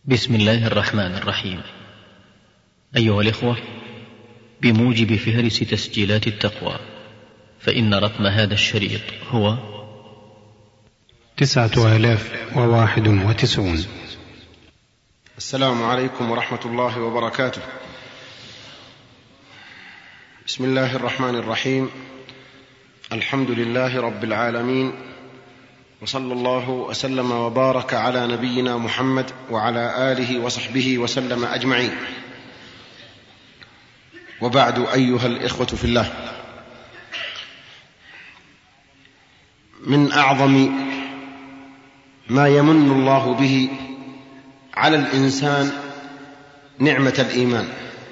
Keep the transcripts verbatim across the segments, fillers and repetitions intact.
بسم الله الرحمن الرحيم. أيها الإخوة، بموجب فهرس تسجيلات التقوى فإن رقم هذا الشريط هو تسعة آلاف وواحد وتسعون. السلام عليكم ورحمة الله وبركاته. بسم الله الرحمن الرحيم. الحمد لله رب العالمين، وصلى الله وسلم وبارك على نبينا محمد وعلى آله وصحبه وسلم أجمعين. وبعد، أيها الإخوة في الله، من أعظم ما يمن الله به على الإنسان نعمة الإيمان،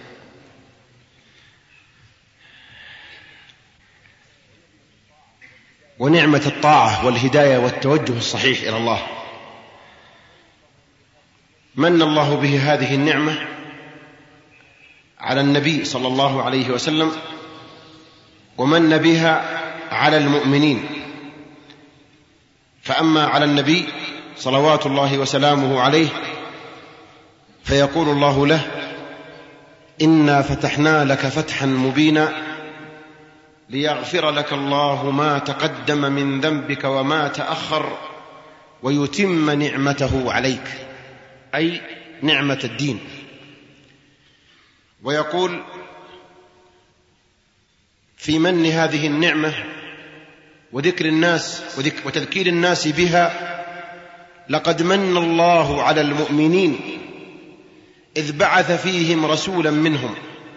ونعمة الطاعة والهداية والتوجه الصحيح إلى الله. من الله به هذه النعمة على النبي صلى الله عليه وسلم، ومن بها على المؤمنين. فأما على النبي صلوات الله وسلامه عليه فيقول الله له: إنا فتحنا لك فتحا مبينا ليغفر لك الله ما تقدم من ذنبك وما تأخر ويتم نعمته عليك، أي نعمة الدين. ويقول في من هذه النعمة وذكر الناس وتذكير الناس بها: لقد من الله على المؤمنين إذ بعث فيهم رسولا منهم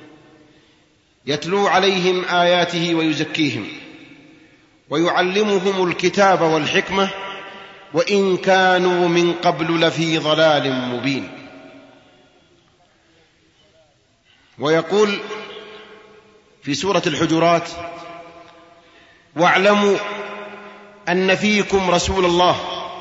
يتلو عليهم آياته ويزكيهم ويعلمهم الكتاب والحكمة وإن كانوا من قبل لفي ضلال مبين. ويقول في سورة الحجرات: واعلموا أن فيكم رسول الله.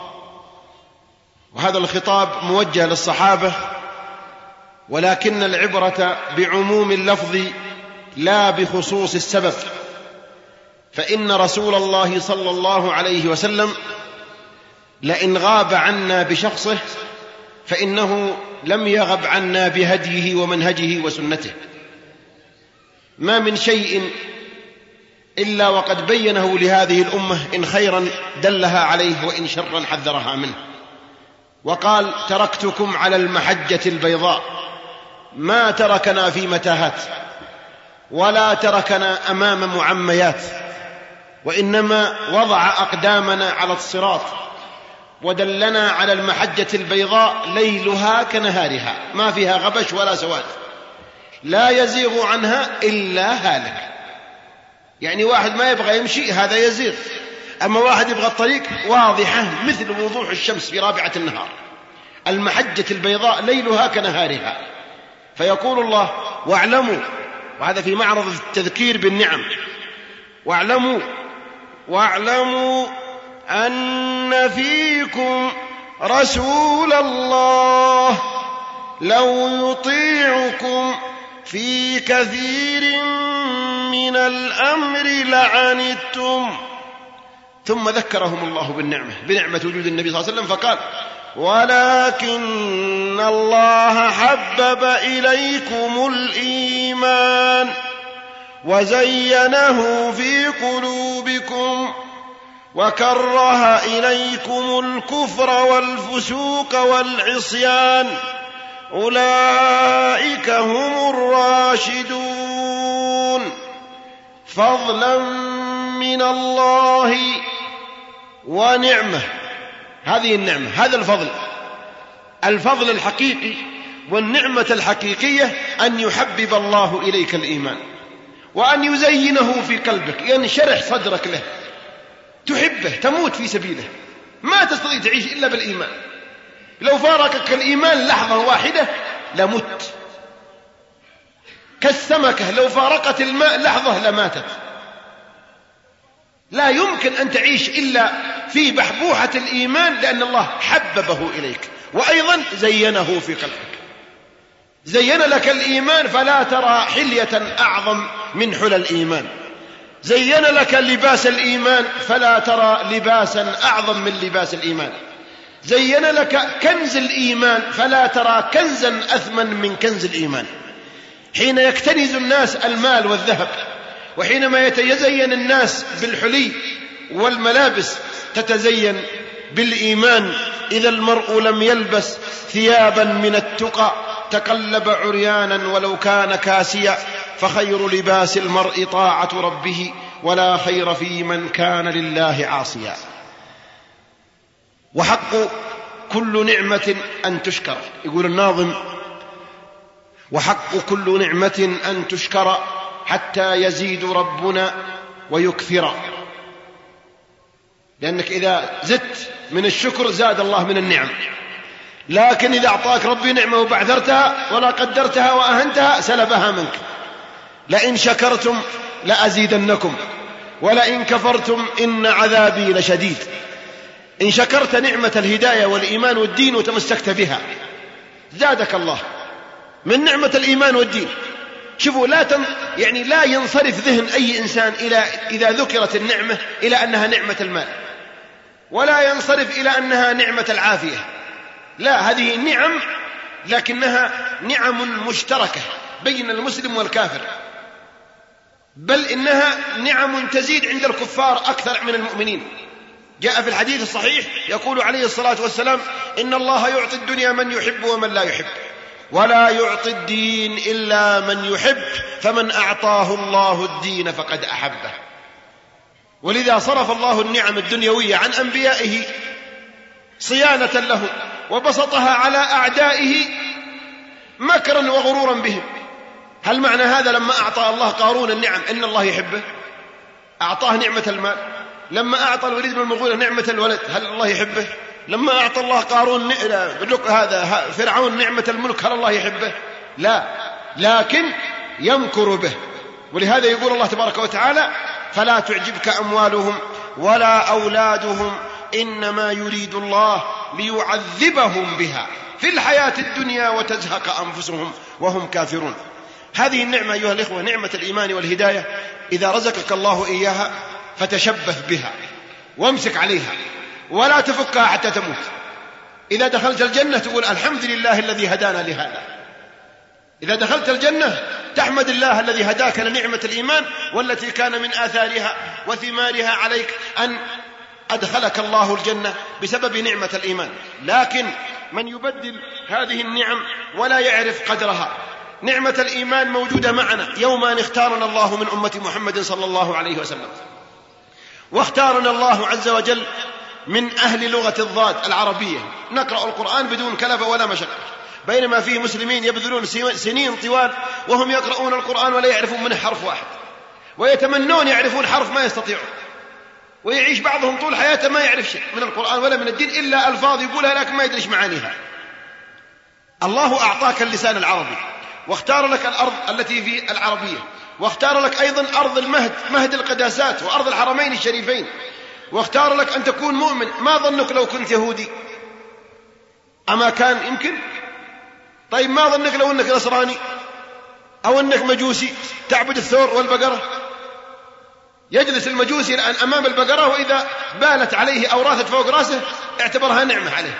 وهذا الخطاب موجه للصحابة، ولكن العبرة بعموم اللفظ لا بخصوص السبب، فإن رسول الله صلى الله عليه وسلم لئن غاب عنا بشخصه فإنه لم يغب عنا بهديه ومنهجه وسنته. ما من شيء إلا وقد بينه لهذه الأمة، إن خيرا دلها عليه وإن شرا حذرها منه. وقال: تركتكم على المحجة البيضاء، ما تركنا في متاهات ولا تركنا أمام معميات، وإنما وضع أقدامنا على الصراط ودلنا على المحجة البيضاء ليلها كنهارها، ما فيها غبش ولا سواد، لا يزيغ عنها إلا هالك. يعني واحد ما يبغى يمشي هذا يزيغ، أما واحد يبغى الطريق واضحة مثل وضوح الشمس في رابعة النهار. المحجة البيضاء ليلها كنهارها. فيقول الله: واعلموا، وهذا في معرض التذكير بالنعم، واعلموا واعلموا أن فيكم رسول الله لو يطيعكم في كثير من الأمر لعنتم. ثم ذكرهم الله بالنعمة بنعمة وجود النبي صلى الله عليه وسلم، فقال: ولكن الله حبب إليكم الإيمان وزينه في قلوبكم وكره إليكم الكفر والفسوق والعصيان، أولئك هم الراشدون، فضلا من الله ونعمة. هذه النعمة، هذا الفضل، الفضل الحقيقي والنعمة الحقيقية أن يحبب الله إليك الإيمان وأن يزينه في قلبك، ينشرح صدرك له، تحبه، تموت في سبيله. ما تستطيع تعيش إلا بالإيمان. لو فارقك الإيمان لحظة واحدة لمت، كالسمكة لو فارقت الماء لحظة لماتت. لا يمكن أن تعيش إلا في بحبوحة الإيمان، لأن الله حببه إليك وأيضا زينه في قلبك. زين لك الإيمان فلا ترى حلية أعظم من حلى الإيمان. زين لك لباس الإيمان فلا ترى لباسا أعظم من لباس الإيمان. زين لك كنز الإيمان فلا ترى كنزا أثمن من كنز الإيمان. حين يكتنز الناس المال والذهب، وحينما يتزين الناس بالحلي والملابس، تتزين بالإيمان. إذا المرء لم يلبس ثيابا من التقى تقلب عريانا ولو كان كاسيا، فخير لباس المرء طاعة ربه ولا خير في من كان لله عاصيا. وحق كل نعمة أن تشكر، يقول الناظم: وحق كل نعمة أن تشكر حتى يزيد ربنا ويكثر. لأنك إذا زدت من الشكر زاد الله من النعم، لكن إذا أعطاك ربي نعمة وبعثرتها ولا قدرتها وأهنتها سلبها منك. لئن شكرتم لأزيدنكم ولئن كفرتم إن عذابي لشديد. إن شكرت نعمة الهداية والإيمان والدين وتمسكت بها زادك الله من نعمة الإيمان والدين. شوفوا، لا تن... يعني لا ينصرف ذهن أي إنسان إلى إذا ذكرت النعمة إلى أنها نعمة المال، ولا ينصرف إلى أنها نعمة العافية. لا، هذه نعم لكنها نعم مشتركة بين المسلم والكافر، بل إنها نعم تزيد عند الكفار أكثر من المؤمنين. جاء في الحديث الصحيح يقول عليه الصلاة والسلام: إن الله يعطي الدنيا من يحب ومن لا يحب، ولا يعطي الدين إلا من يحب، فمن أعطاه الله الدين فقد أحبه. ولذا صرف الله النعم الدنيوية عن أنبيائه صيانة لهم، وبسطها على أعدائه مكرا وغرورا بهم. هل معنى هذا لما أعطى الله قارون النعم إن الله يحبه؟ أعطاه نعمة المال. لما أعطى الوليد بن المغيرة نعمة الولد هل الله يحبه؟ لما أعطى الله قارون هذا فرعون نعمة الملك هل الله يحبه؟ لا، لكن يمكر به. ولهذا يقول الله تبارك وتعالى: فلا تعجبك أموالهم ولا أولادهم إنما يريد الله ليعذبهم بها في الحياة الدنيا وتزهق أنفسهم وهم كافرون. هذه النعمة أيها الإخوة، نعمة الإيمان والهداية، إذا رزقك الله إياها فتشبث بها وامسك عليها ولا تفكها حتى تموت. إذا دخلت الجنة تقول: الحمد لله الذي هدانا لهذا. إذا دخلت الجنة تحمد الله الذي هداك لنعمة الإيمان، والتي كان من آثارها وثمارها عليك أن أدخلك الله الجنة بسبب نعمة الإيمان. لكن من يبدل هذه النعم ولا يعرف قدرها. نعمة الإيمان موجودة معنا يوم أن اختارنا الله من أمة محمد صلى الله عليه وسلم، واختارنا الله عز وجل من أهل لغة الضاد العربية، نقرأ القرآن بدون كلفة ولا مشقة، بينما فيه مسلمين يبذلون سنين طوال وهم يقرؤون القرآن ولا يعرفون منه حرف واحد، ويتمنون يعرفون حرف ما يستطيعون، ويعيش بعضهم طول حياته ما يعرف شيء من القرآن ولا من الدين إلا ألفاظ يقولها لكن ما يدريش معانيها. الله أعطاك اللسان العربي، واختار لك الأرض التي في العربية، واختار لك أيضا أرض المهد، مهد القداسات وأرض الحرمين الشريفين، واختار لك أن تكون مؤمن. ما ظنك لو كنت يهودي؟ أما كان يمكن؟ طيب ما ظنك لو أنك نصراني أو أنك مجوسي تعبد الثور والبقرة؟ يجلس المجوسي الآن أمام البقرة، وإذا بالت عليه أو راثت فوق رأسه اعتبرها نعمة عليه.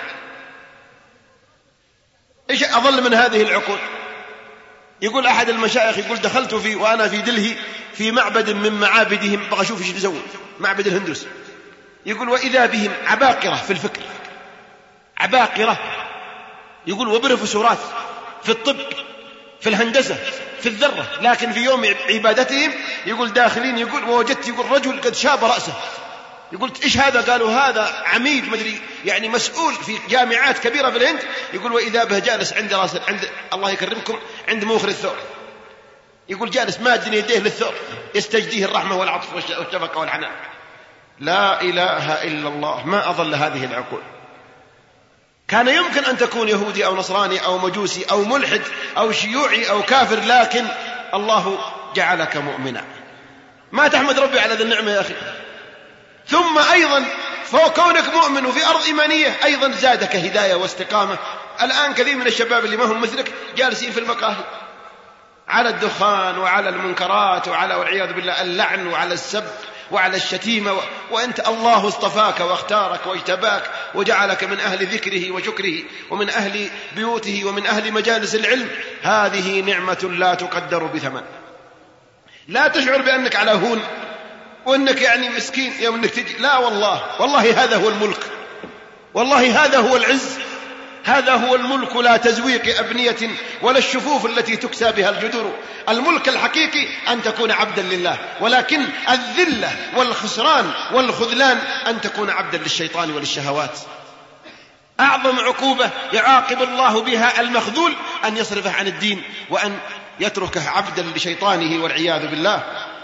إيش أظل من هذه العقول؟ يقول أحد المشايخ، يقول: دخلت في وأنا في دلهي في معبد من معابدهم، بغى أشوف إيش يسوون، معبد الهندوس. يقول: وإذا بهم عباقرة في الفكر، عباقرة، يقول وبروفيسورات في الطب في الهندسة في الذرة، لكن في يوم عبادتهم يقول داخلين، يقول ووجدت يقول رجل قد شاب رأسه. يقول: إيش هذا؟ قالوا: هذا عميد مدري يعني مسؤول في جامعات كبيرة في الهند. يقول: وإذا به جالس عند راس عند الله يكرمكم عند موخر الثور. يقول: جالس ماد يديه للثور يستجديه الرحمة والعطف والشفقة والعناء. لا إله إلا الله، ما أظل هذه العقول. كان يمكن أن تكون يهودي أو نصراني أو مجوسي أو ملحد أو شيوعي أو كافر، لكن الله جعلك مؤمنا. ما تحمد ربي على ذي النعمة يا أخي؟ ثم أيضا فوق كونك مؤمن وفي أرض إيمانية أيضا زادك هداية واستقامة. الآن كثير من الشباب اللي ما هم مثلك جالسين في المقاهي على الدخان وعلى المنكرات وعلى والعياذ بالله اللعن وعلى السب وعلى الشتيمة و... وأنت الله اصطفاك واختارك واجتباك وجعلك من أهل ذكره وشكره ومن أهل بيوته ومن أهل مجالس العلم. هذه نعمة لا تقدر بثمن. لا تشعر بأنك على هون وأنك يعني مسكين يوم أنك تجي، لا والله، والله هذا هو الملك، والله هذا هو العز، هذا هو الملك لا تزويق أبنية ولا الشفوف التي تكسى بها الجدر. الملك الحقيقي أن تكون عبدا لله، ولكن الذلة والخسران والخذلان أن تكون عبدا للشيطان وللشهوات. أعظم عقوبة يعاقب الله بها المخذول أن يصرفه عن الدين وأن يتركه عبدا لشيطانه والعياذ بالله.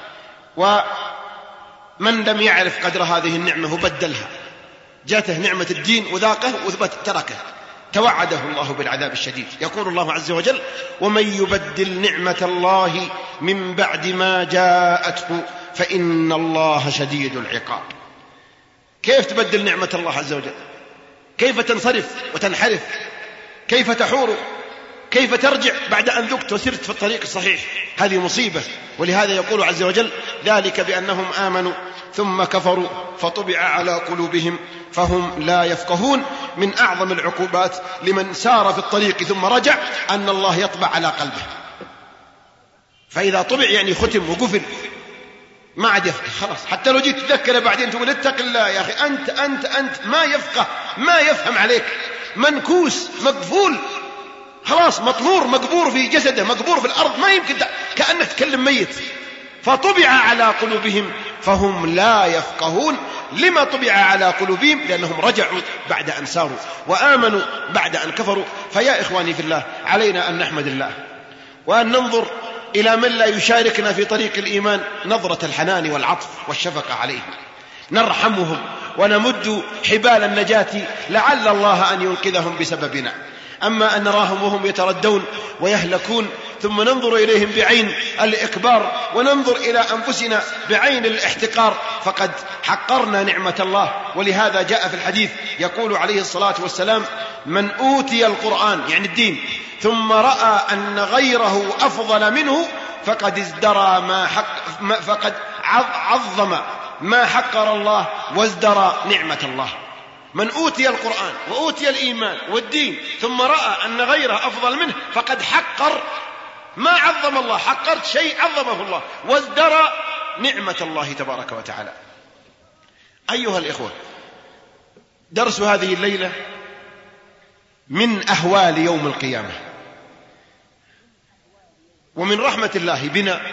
ومن لم يعرف قدر هذه النعمة وبدلها، جاته نعمة الدين وذاقه وثبت تركه، توعده الله بالعذاب الشديد. يقول الله عز وجل: ومن يبدل نعمة الله من بعد ما جاءته فإن الله شديد العقاب. كيف تبدل نعمة الله عز وجل؟ كيف تنصرف وتنحرف؟ كيف تحور؟ كيف ترجع بعد أن ذقت وسرت في الطريق الصحيح؟ هذه مصيبة. ولهذا يقول عز وجل: ذلك بأنهم آمنوا ثم كفروا فطبع على قلوبهم فهم لا يفقهون. من أعظم العقوبات لمن سار في الطريق ثم رجع أن الله يطبع على قلبه. فإذا طبع يعني ختم وقفل، ما عاد يفقه خلاص. حتى لو جيت تذكره بعدين تقول اتق الله يا أخي، أنت أنت أنت ما يفقه، ما يفهم عليك، منكوس مقفول خلاص، مطمور مقبور في جسده، مقبور في الأرض، ما يمكن كأنك تكلم ميت. فطبع على قلوبهم فهم لا يفقهون. لما طبع على قلوبهم؟ لأنهم رجعوا بعد أن ساروا وآمنوا بعد أن كفروا. فيا إخواني في الله، علينا أن نحمد الله وأن ننظر إلى من لا يشاركنا في طريق الإيمان نظرة الحنان والعطف والشفقة عليهم، نرحمهم ونمد حبال النجاة لعل الله أن ينقذهم بسببنا. أما أن نراهم وهم يتردون ويهلكون ثم ننظر إليهم بعين الإكبار وننظر إلى أنفسنا بعين الاحتقار فقد حقرنا نعمة الله. ولهذا جاء في الحديث يقول عليه الصلاة والسلام: من أوتي القرآن يعني الدين ثم رأى أن غيره أفضل منه فقد ازدرى ما حق فقد عظم ما حقر الله وازدرى نعمة الله. من أوتي القرآن وأوتي الإيمان والدين ثم رأى أن غيره أفضل منه فقد حقر ما عظم الله، حقرت شيء عظمه الله وازدرى نعمة الله تبارك وتعالى. أيها الإخوة، درس هذه الليلة من أهوال يوم القيامة. ومن رحمة الله بنا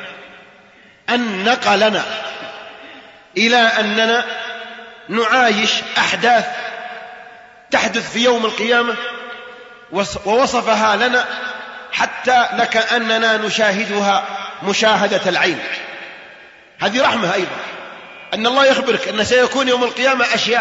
أن نقلنا إلى أننا نعايش أحداث تحدث في يوم القيامة ووصفها لنا حتى لكأننا نشاهدها مشاهدة العين. هذه رحمة أيضا، أن الله يخبرك أن سيكون يوم القيامة أشياء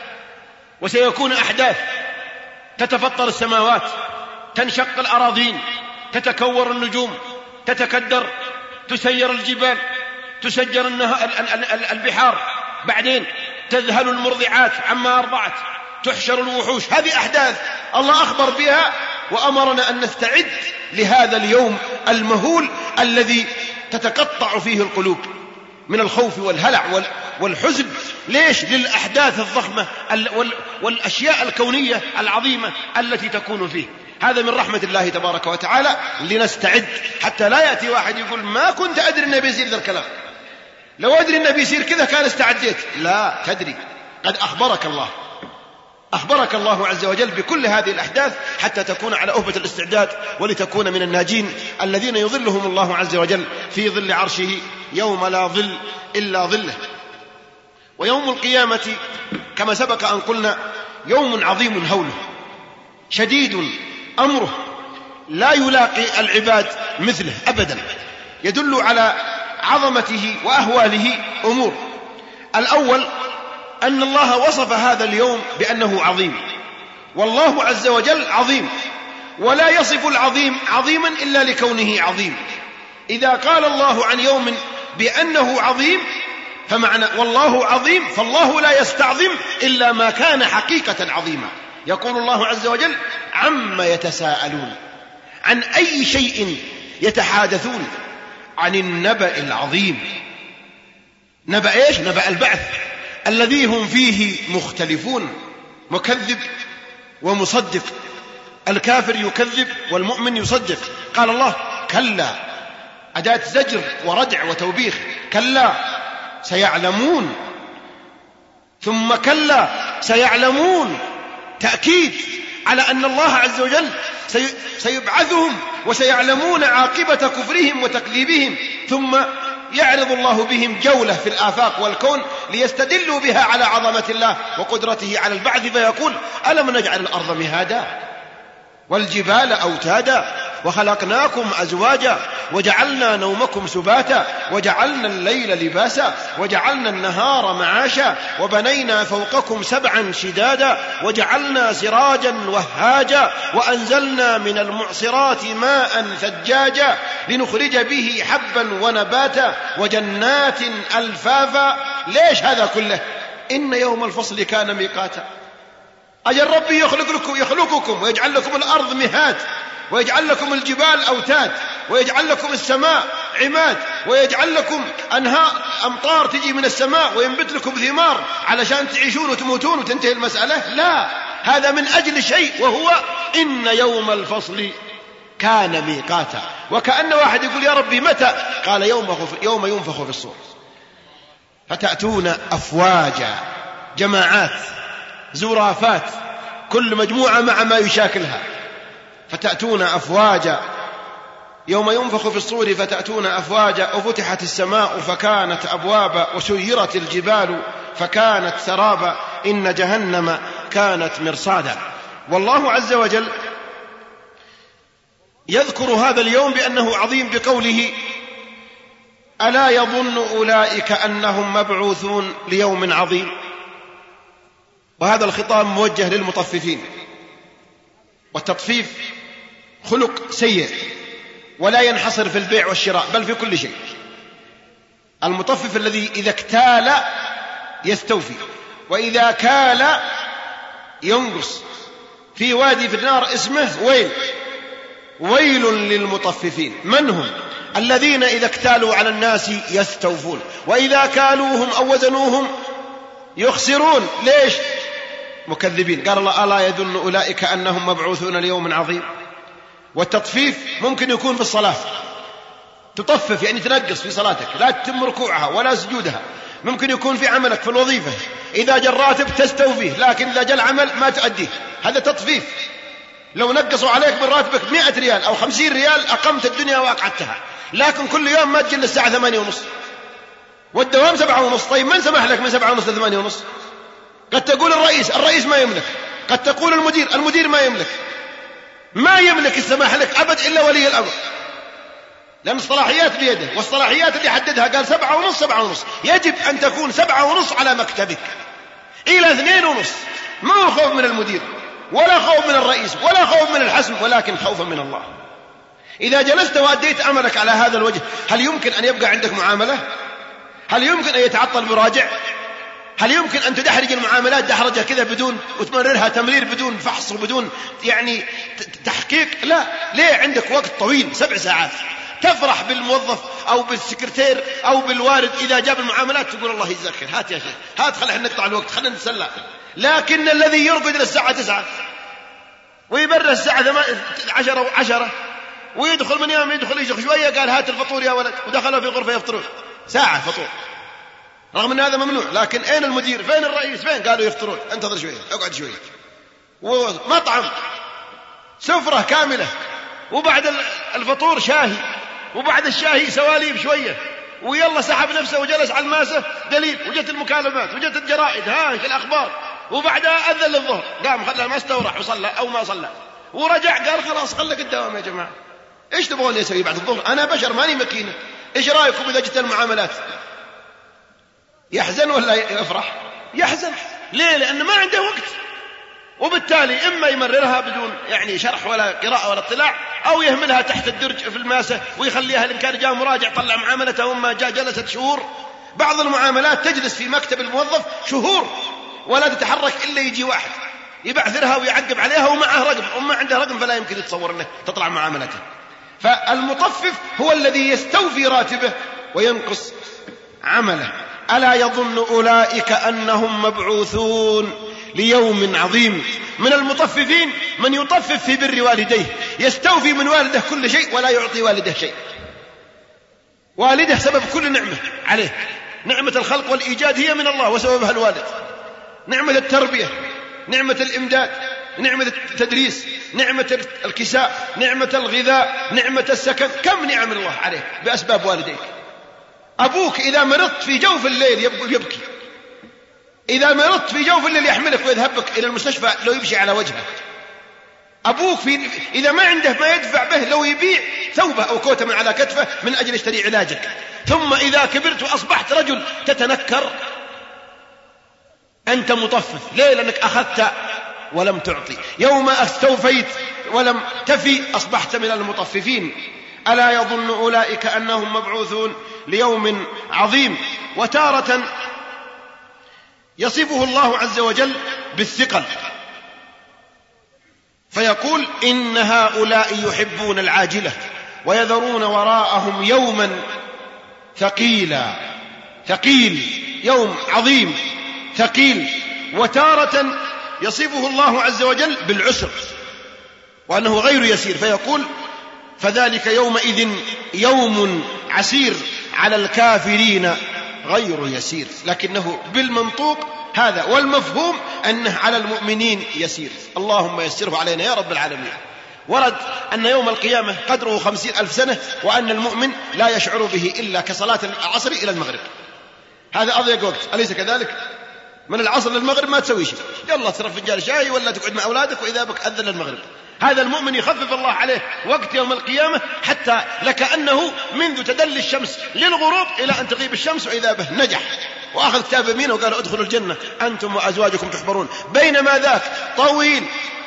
وسيكون أحداث، تتفطر السماوات، تنشق الأراضين، تتكور النجوم، تتكدر، تسير الجبال، تسجر البحار، بعدين تذهل المرضعات عما أرضعت، تحشر الوحوش. هذه أحداث الله أخبر بها وأمرنا أن نستعد لهذا اليوم المهول الذي تتقطع فيه القلوب من الخوف والهلع والحزن. ليش؟ للأحداث الضخمة والأشياء الكونية العظيمة التي تكون فيه. هذا من رحمة الله تبارك وتعالى لنستعد، حتى لا يأتي واحد يقول ما كنت أدري النبي يصير ذا الكلام، لو أدري النبي يصير كذا كان استعديت. لا تدري، قد أخبرك الله أخبرك الله عز وجل بكل هذه الأحداث حتى تكون على أهبة الاستعداد ولتكون من الناجين الذين يظلهم الله عز وجل في ظل عرشه يوم لا ظل إلا ظله. ويوم القيامة كما سبق أن قلنا يوم عظيم هوله، شديد أمره، لا يلاقي العباد مثله أبدا. يدل على عظمته وأهواله أمور. الأول أن الله وصف هذا اليوم بأنه عظيم، والله عز وجل عظيم، ولا يصف العظيم عظيما إلا لكونه عظيم. إذا قال الله عن يوم بأنه عظيم فمعنى والله عظيم، فالله لا يستعظم إلا ما كان حقيقة عظيما. يقول الله عز وجل: عما يتساءلون، عن أي شيء يتحادثون، عن النبأ العظيم. نبأ إيش؟ نبأ البعث الذي هم فيه مختلفون، مكذب ومصدق، الكافر يكذب والمؤمن يصدق. قال الله كلا، أداة زجر وردع وتوبيخ، كلا سيعلمون، ثم كلا سيعلمون، تأكيد على أن الله عز وجل سيبعثهم وسيعلمون عاقبة كفرهم وتكذيبهم، ثم يعرض الله بهم جولة في الآفاق والكون ليستدلوا بها على عظمة الله وقدرته على البعث، فيقول ألم نجعل الأرض مهادا والجبال أوتادا وخلقناكم أزواجا وجعلنا نومكم سباتا وجعلنا الليل لباسا وجعلنا النهار معاشا وبنينا فوقكم سبعا شدادا وجعلنا سراجا وهاجا وأنزلنا من المعصرات ماء ثجاجا لنخرج به حبا ونباتا وجنات ألفافا. ليش هذا كله؟ إن يوم الفصل كان ميقاتا. أجل ربي يخلق لكم يخلقكم ويجعل لكم الأرض مهاد ويجعل لكم الجبال أوتاد ويجعل لكم السماء عماد ويجعل لكم أنهار أمطار تجي من السماء وينبت لكم ثمار علشان تعيشون وتموتون وتنتهي المسألة. لا، هذا من أجل شيء، وهو إن يوم الفصل كان ميقاتا. وكأن واحد يقول يا ربي متى؟ قال يوم, يوم ينفخ في الصور فتأتون أفواجا، جماعات زرافات، كل مجموعة مع ما يشاكلها، فتأتون أفواجا يوم ينفخ في الصور فتأتون أفواجا وفتحت السماء فكانت أبوابا وسيرت الجبال فكانت سرابا إن جهنم كانت مرصادا. والله عز وجل يذكر هذا اليوم بأنه عظيم بقوله ألا يظن أولئك أنهم مبعوثون ليوم عظيم. وهذا الخطاب موجه للمطففين، والتطفيف خلق سيء ولا ينحصر في البيع والشراء بل في كل شيء. المطفف الذي إذا اكتال يستوفي وإذا كال ينقص. في وادي في النار اسمه ويل، ويل للمطففين. من هم؟ الذين إذا اكتالوا على الناس يستوفون وإذا كالوهم أو وزنوهم يخسرون. ليش؟ مكذبين. قال الله ألا يظن أولئك أنهم مبعوثون ليوم عظيم. والتطفيف ممكن يكون في الصلاة، تطفف يعني تنقص في صلاتك، لا تتم ركوعها ولا سجودها. ممكن يكون في عملك في الوظيفة، إذا جاء الراتب تستوفيه لكن إذا جاء العمل ما تؤديه، هذا تطفيف. لو نقصوا عليك من راتبك مئة ريال أو خمسين ريال أقمت الدنيا وأقعدتها، لكن كل يوم ما تجي الساعة ثمانية ونص والدوام سبعة ونص. طيب من سمح لك من سبعة ونص لثمانية ونص؟ قد تقول الرئيس، الرئيس ما يملك. قد تقول المدير، المدير ما يملك. ما يملك السماح لك أبد إلا ولي الأمر، لأن الصلاحيات بيده، والصلاحيات اللي حددها قال سبعة ونص سبعة ونص. يجب أن تكون سبعة ونص على مكتبك إلى اثنين ونص. ما هو خوف من المدير ولا خوف من الرئيس ولا خوف من الحسم، ولكن خوفا من الله. إذا جلست وأديت عملك على هذا الوجه، هل يمكن أن يبقى عندك معاملة؟ هل يمكن أن يتعطل براجع؟ هل يمكن أن تدحرج المعاملات دحرجة كذا بدون وتمررها تمرير بدون فحص وبدون يعني تحقيق؟ لا. ليه؟ عندك وقت طويل، سبع ساعات. تفرح بالموظف أو بالسكرتير أو بالوارد إذا جاب المعاملات، تقول الله يجزاك خير، هات يا شيخ هات، خلينا نقطع الوقت، خلينا نتسلى. لكن الذي يرقد للساعة تسعة ويبرر الساعة عشرة وعشرة ويدخل من يوم يدخل يجي شوية قال هات الفطور يا ولد، ودخلوا في غرفة يفطرون ساعة فطور، رغم أن هذا ممنوع. لكن أين المدير؟ فين الرئيس؟ فين؟ قالوا يفطرون. انتظر شوية، اقعد شوية. ومطعم سفرة كاملة، وبعد الفطور شاهي، وبعد الشاهي سواليب شوية، ويلا سحب نفسه وجلس على الماسة دليل، وجت المكالمات وجت الجرائد، ها الأخبار، وبعدها أذن للظهر قام خلى الماسة وراح وصلى أو ما صلى ورجع قال خلاص خلك الدوام يا جماعة، إيش تبغون يسوي بعد الظهر؟ أنا بشر ماني مكينة، إيش رأيكم إذا جت المعاملات؟ يحزن ولا يفرح؟ يحزن. ليه؟ لأنه ما عنده وقت، وبالتالي إما يمررها بدون يعني شرح ولا قراءة ولا اطلاع، أو يهملها تحت الدرج في الماسة ويخليها إن كان جاء مراجع طلع معاملته وما جاء جلست شهور. بعض المعاملات تجلس في مكتب الموظف شهور ولا تتحرك إلا يجي واحد يبعثرها ويعقب عليها ومعه رقم، وما عنده رقم فلا يمكن يتصور أنه تطلع معاملته. فالمطفف هو الذي يستوفي راتبه وينقص عمله. ألا يظن أولئك أنهم مبعوثون ليوم عظيم. من المطففين من يطفف في بر والديه، يستوفي من والده كل شيء ولا يعطي والده شيء. والده سبب كل نعمة عليه، نعمة الخلق والإيجاد هي من الله وسببها الوالد، نعمة التربية، نعمة الإمداد، نعمة التدريس، نعمة الكساء، نعمة الغذاء، نعمة السكن، كم نعم الله عليك بأسباب والديك. أبوك إذا مرضت في جوف الليل يبكي، إذا مرضت في جوف الليل يحملك ويذهبك إلى المستشفى لو يمشي على وجهه. أبوك في إذا ما عنده ما يدفع به لو يبيع ثوبه أو كوته من على كتفه من أجل يشتري علاجك. ثم إذا كبرت وأصبحت رجل تتنكر، أنت مطفف. ليه؟ لأنك أخذت ولم تعطي. يوم استوفيت ولم تفي أصبحت من المطففين. ألا يظن أولئك أنهم مبعوثون ليوم عظيم. وتارة يصفه الله عز وجل بالثقل فيقول إن هؤلاء يحبون العاجلة ويذرون وراءهم يوما ثقيلا. ثقيل، يوم عظيم ثقيل. وتارة يصفه الله عز وجل بالعسر وأنه غير يسير فيقول فذلك يومئذ يوم عسير على الكافرين غير يسير، لكنه بالمنطوق هذا والمفهوم أنه على المؤمنين يسير. اللهم يسره علينا يا رب العالمين. ورد أن يوم القيامة قدره خمسين ألف سنة، وأن المؤمن لا يشعر به إلا كصلاة العصر إلى المغرب. هذا أضيق وقت، أليس كذلك؟ من العصر للمغرب ما تسوي شيء، يلا تصرف فنجان شاي ولا تقعد مع أولادك وإذا بك أذن المغرب. هذا المؤمن يخفف الله عليه وقت يوم القيامة حتى لكأنه منذ تدلي الشمس للغروب إلى أن تغيب الشمس وإذا به نجح وأخذ كتاب يمينه وقال ادخلوا الجنة أنتم وأزواجكم تحبرون. بينما ذاك طويل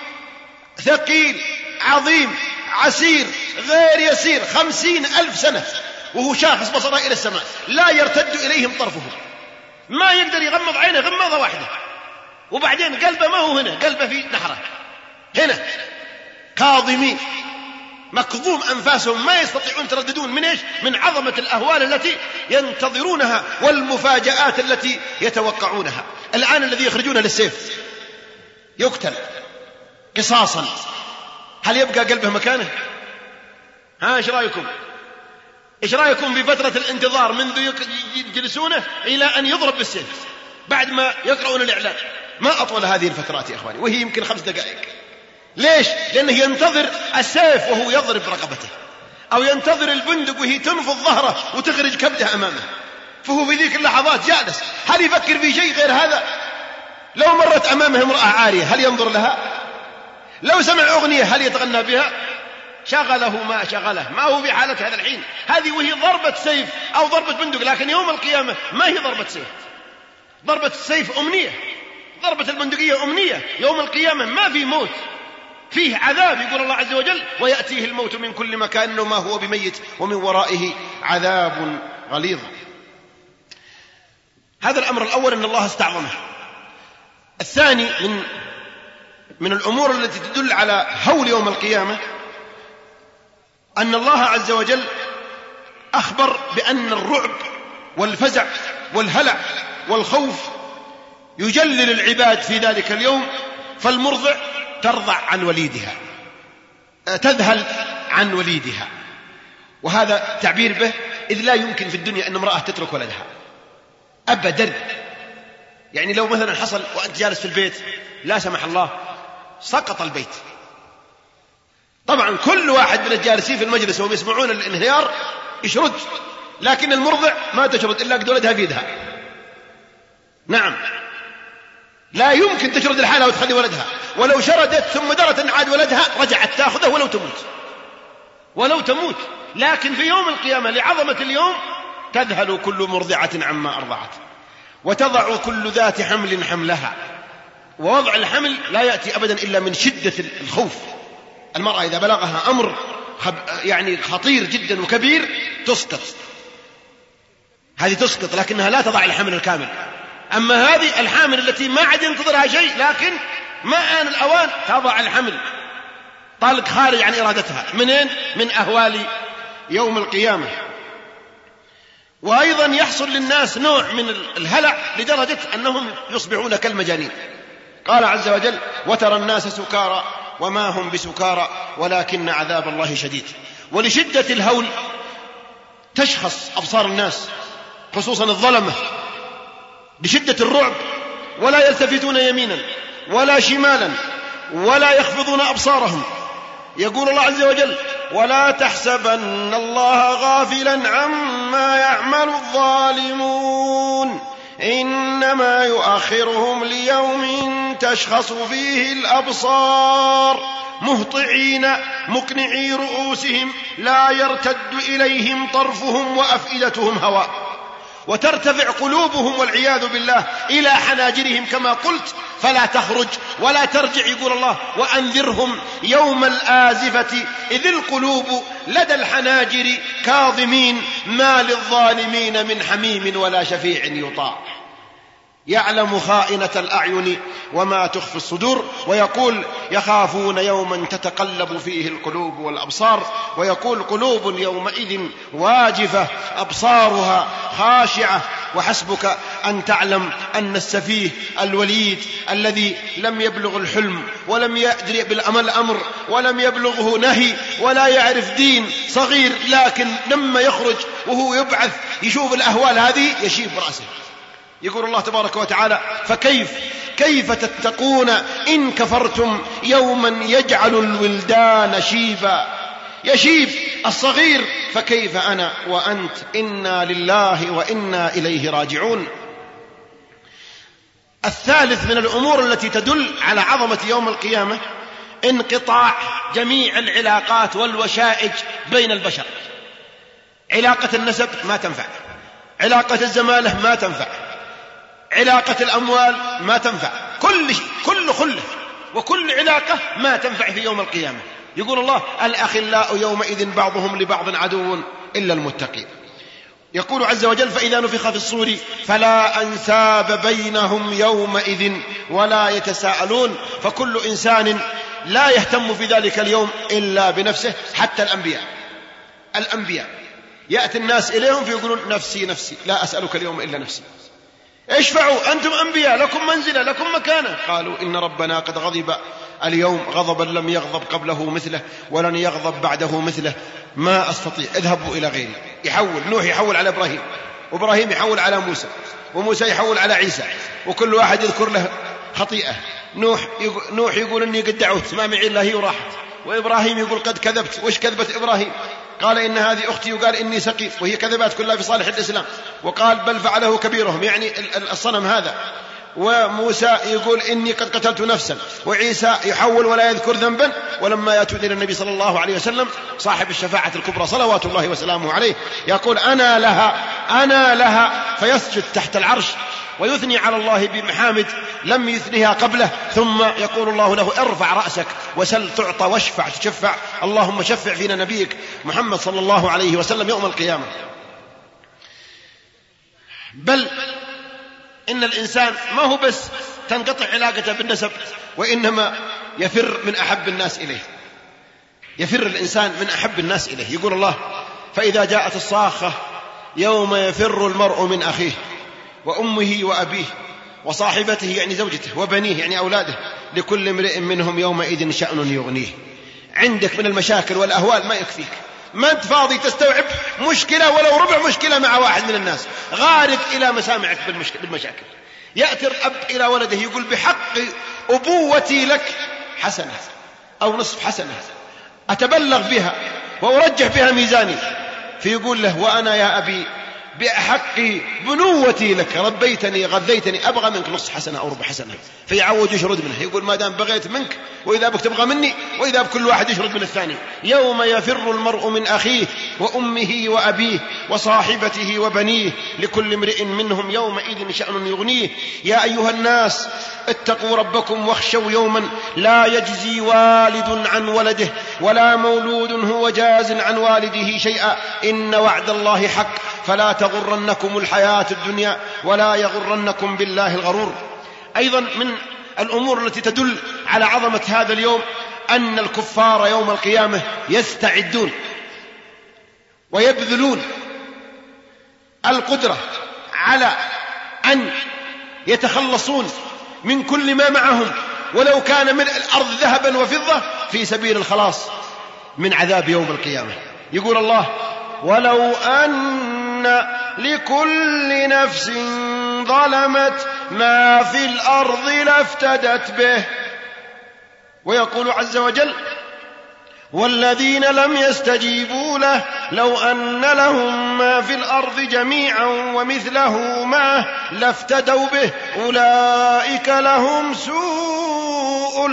ثقيل عظيم عسير غير يسير خمسين ألف سنة وهو شاخص بصره إلى السماء لا يرتد إليهم طرفه، ما يقدر يغمض عينه غمضة واحدة. وبعدين قلبه ما هو هنا، قلبه في نحره هنا، كاظمين مكظوم أنفاسهم ما يستطيعون ترددون من إيش؟ من عظمة الأهوال التي ينتظرونها والمفاجآت التي يتوقعونها. الآن الذي يخرجون للسيف يقتل قصاصا، هل يبقى قلبه مكانه؟ ها إيش رأيكم؟ إيش رأيكم بفترة الانتظار منذ يجلسونه إلى أن يضرب بالسيف بعد ما يقرؤون الإعلان؟ ما أطول هذه الفترات يا أخواني، وهي يمكن خمس دقائق. ليش؟ لأنه ينتظر السيف وهو يضرب رقبته، أو ينتظر البندق وهي تنفض ظهره وتخرج كبده أمامه، فهو في ذيك اللحظات جالس. هل يفكر في شيء غير هذا؟ لو مرت أمامه امرأة عارية هل ينظر لها؟ لو سمع أغنية هل يتغنى بها؟ شغله ما شغله، ما هو في حالة هذا الحين. هذه وهي ضربة سيف أو ضربة بندق، لكن يوم القيامة ما هي ضربة سيف. ضربة السيف أمنية، ضربة البندقية أمنية. يوم القيامة ما في موت، فيه عذاب. يقول الله عز وجل ويأتيه الموت من كل مكان وما هو بميت ومن ورائه عذاب غليظ. هذا الأمر الأول أن الله استعظمه. الثاني من من الأمور التي تدل على هول يوم القيامة أن الله عز وجل أخبر بأن الرعب والفزع والهلع والخوف يجلل العباد في ذلك اليوم. فالمرضع ترضع عن وليدها، تذهل عن وليدها، وهذا تعبير به إذ لا يمكن في الدنيا أن امرأة تترك ولدها أبدا. يعني لو مثلا حصل وأنت جالس في البيت لا سمح الله سقط البيت، طبعا كل واحد من الجالسين في المجلس وهم يسمعون الانهيار يشرد، لكن المرضع ما تشرد إلا قد ولدها في يدها. نعم، لا يمكن تشرد الحالة وتخلي ولدها، ولو شردت ثم درت أن عاد ولدها رجعت تأخذه ولو تموت ولو تموت. لكن في يوم القيامة لعظمة اليوم تذهل كل مرضعة عما أرضعت وتضع كل ذات حمل حملها. ووضع الحمل لا يأتي أبدا إلا من شدة الخوف. المرأة إذا بلغها أمر يعني خطير جدا وكبير تسقط، هذه تسقط لكنها لا تضع الحمل الكامل. أما هذه الحامل التي ما عاد ينتظرها شيء لكن ما آن الأوان تضع الحمل طلق خارج عن إرادتها. منين؟ من أهوال يوم القيامة. وأيضا يحصل للناس نوع من الهلع لدرجة أنهم يصبحون كالمجانين. قال عز وجل: وترى الناس سكارى وما هم بسكارى ولكن عذاب الله شديد. ولشدة الهول تشخص أبصار الناس خصوصا الظلمة بشدة الرعب، ولا يلتفتون يمينا ولا شمالا ولا يخفضون أبصارهم. يقول الله عز وجل: ولا تحسبن الله غافلا عما يعمل الظالمون إنما يؤخرهم ليوم تشخص فيه الأبصار مهطعين مقنعي رؤوسهم لا يرتد إليهم طرفهم وأفئدتهم هواء، وترتفع قلوبهم والعياذ بالله إلى حناجرهم كما قلت، فلا تخرج ولا ترجع. يقول الله: وأنذرهم يوم الآزفة إذ القلوب لدى الحناجر كاظمين ما للظالمين من حميم ولا شفيع يطاع. يعلم خائنة الأعين وما تخفي الصدور. ويقول: يخافون يوما تتقلب فيه القلوب والأبصار. ويقول: قلوب يومئذ واجفة أبصارها خاشعة. وحسبك أن تعلم أن السفيه الوليد الذي لم يبلغ الحلم ولم يدري بالأمل أمر ولم يبلغه نهي ولا يعرف دين، صغير لكن لما يخرج وهو يبعث يشوف الأهوال هذه يشيب رأسه. يقول الله تبارك وتعالى: فكيف كيف تتقون إن كفرتم يوما يجعل الولدان شيبا. يشيب الصغير، فكيف أنا وأنت؟ إنا لله وإنا إليه راجعون. الثالث من الأمور التي تدل على عظمة يوم القيامة انقطاع جميع العلاقات والوشائج بين البشر. علاقة النسب ما تنفع، علاقة الزمالة ما تنفع، علاقة الأموال ما تنفع، كل شيء كل خلة وكل علاقة ما تنفع في يوم القيامة. يقول الله: الأخلاء يومئذ بعضهم لبعض عدو إلا المتقين. يقول عز وجل: فإذا نفخ في الصور فلا أنساب بينهم يومئذ ولا يتساءلون. فكل إنسان لا يهتم في ذلك اليوم إلا بنفسه، حتى الأنبياء. الأنبياء يأتي الناس إليهم فيقولون: نفسي نفسي لا أسألك اليوم إلا نفسي. اشفعوا أنتم أنبياء، لكم منزلة لكم مكانة. قالوا: إن ربنا قد غضب اليوم غضبا لم يغضب قبله مثله ولن يغضب بعده مثله، ما أستطيع، اذهبوا إلى غيري. يحول نوح يحول على إبراهيم، وإبراهيم يحول على موسى، وموسى يحول على عيسى، وكل واحد يذكر له خطيئة. نوح يقول, نوح يقول إني قد دعوت ما معي الله هي وراحت، وإبراهيم يقول قد كذبت. وش كذبت إبراهيم؟ قال: إن هذه أختي، وقال إني سقيم، وهي كذبات كلها في صالح الإسلام. وقال: بل فعله كبيرهم، يعني الصنم هذا. وموسى يقول: إني قد قتلت نفسا. وعيسى يحول ولا يذكر ذنبا. ولما يأتون إلى النبي صلى الله عليه وسلم صاحب الشفاعة الكبرى صلوات الله وسلامه عليه يقول: أنا لها أنا لها، فيسجد تحت العرش ويثني على الله بمحامد لم يثنيها قبله، ثم يقول الله له: ارفع رأسك وسل تعطى واشفع تشفع، اللهم شفع فينا نبيك محمد صلى الله عليه وسلم يوم القيامة. بل إن الإنسان ما هو بس تنقطع علاقته بالنسب، وإنما يفر من أحب الناس إليه. يفر الإنسان من أحب الناس إليه. يقول الله: فإذا جاءت الصاخة يوم يفر المرء من أخيه وأمه وأبيه وصاحبته، يعني زوجته، وبنيه، يعني أولاده، لكل امرئ منهم يومئذ شأن يغنيه. عندك من المشاكل والأهوال ما يكفيك، ما أنت فاضي تستوعب مشكلة ولو ربع مشكلة مع واحد من الناس، غارق إلى مسامعك بالمشاكل. يأتي الأب إلى ولده يقول: بحق أبوتي لك حسنة أو نصف حسنة أتبلغ بها وأرجح بها ميزاني. فيقول له: وأنا يا أبي بأحق بنوتي لك ربيتني غذيتني أبغى منك نص حسنة أو ربع حسنة. فيعود يشرد منه، يقول: ما دام بغيت منك وإذا بك تبغى مني، وإذا بكل واحد يشرد من الثاني. يوم يفر المرء من أخيه وأمه وأبيه وصاحبته وبنيه لكل امرئ منهم يومئذ شأن يغنيه. يا أيها الناس اتقوا ربكم واخشوا يوما لا يجزي والد عن ولده ولا مولود هو جاز عن والده شيئا إن وعد الله حق فلا تغرنكم الحياة الدنيا ولا يغرنكم بالله الغرور. أيضا من الأمور التي تدل على عظمة هذا اليوم أن الكفار يوم القيامة يستعدون ويبذلون القدرة على أن يتخلصون من كل ما معهم ولو كان ملء الأرض ذهبا وفضة في سبيل الخلاص من عذاب يوم القيامة. يقول الله: ولو أن لكل نفس ظلمت ما في الأرض لافتدت به. ويقول عز وجل: والذين لم يستجيبوا له لو أن لهم ما في الأرض جميعا ومثله معه لافتدوا به أولئك لهم سوء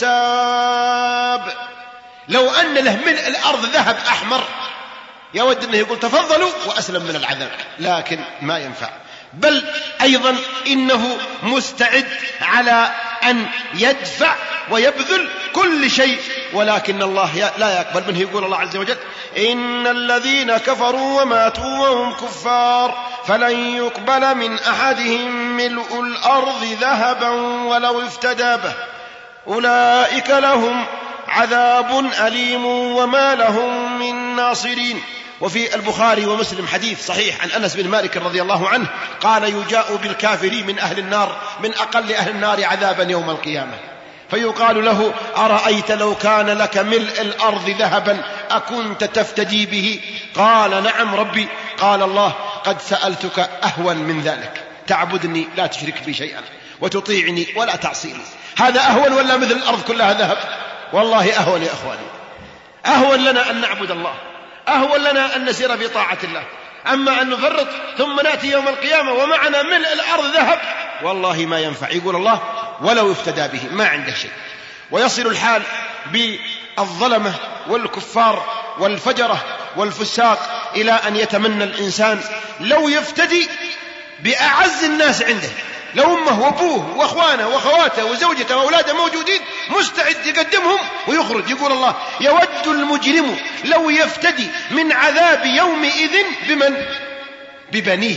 الحساب. لو أن له ملء الأرض ذهب أحمر يود أنه يقول تفضلوا وأسلم من العذاب، لكن ما ينفع. بل أيضا إنه مستعد على أن يدفع ويبذل كل شيء، ولكن الله لا يقبل منه. يقول الله عز وجل: إن الذين كفروا وماتوا وهم كفار فلن يقبل من أحدهم ملء الأرض ذهبا ولو افتدى به أولئك لهم عذاب أليم وما لهم من ناصرين. وفي البخاري ومسلم حديث صحيح عن أنس بن مالك رضي الله عنه قال: يجاء بالكافرين من أهل النار من أقل أهل النار عذابا يوم القيامة فيقال له: أرأيت لو كان لك ملء الأرض ذهبا أكنت تفتدي به؟ قال: نعم ربي. قال الله: قد سألتك أهون من ذلك، تعبدني لا تشرك بي شيئا وتطيعني ولا تعصيني. هذا أهون ولا مثل الأرض كلها ذهب؟ والله أهون يا أخواني. أهون لنا أن نعبد الله، أهون لنا أن نسير في طاعة الله. أما أن نفرط ثم نأتي يوم القيامة ومعنا ملء الأرض ذهب، والله ما ينفع. يقول الله: ولو افتدى به، ما عنده شيء. ويصل الحال بالظلمة والكفار والفجرة والفساق إلى أن يتمنى الإنسان لو يفتدي بأعز الناس عنده، لو أمه وأبوه وأخوانه وأخواته وزوجته وأولاده موجودين مستعد يقدمهم ويخرج. يقول الله: يود المجرم لو يفتدي من عذاب يومئذ بمن؟ ببنيه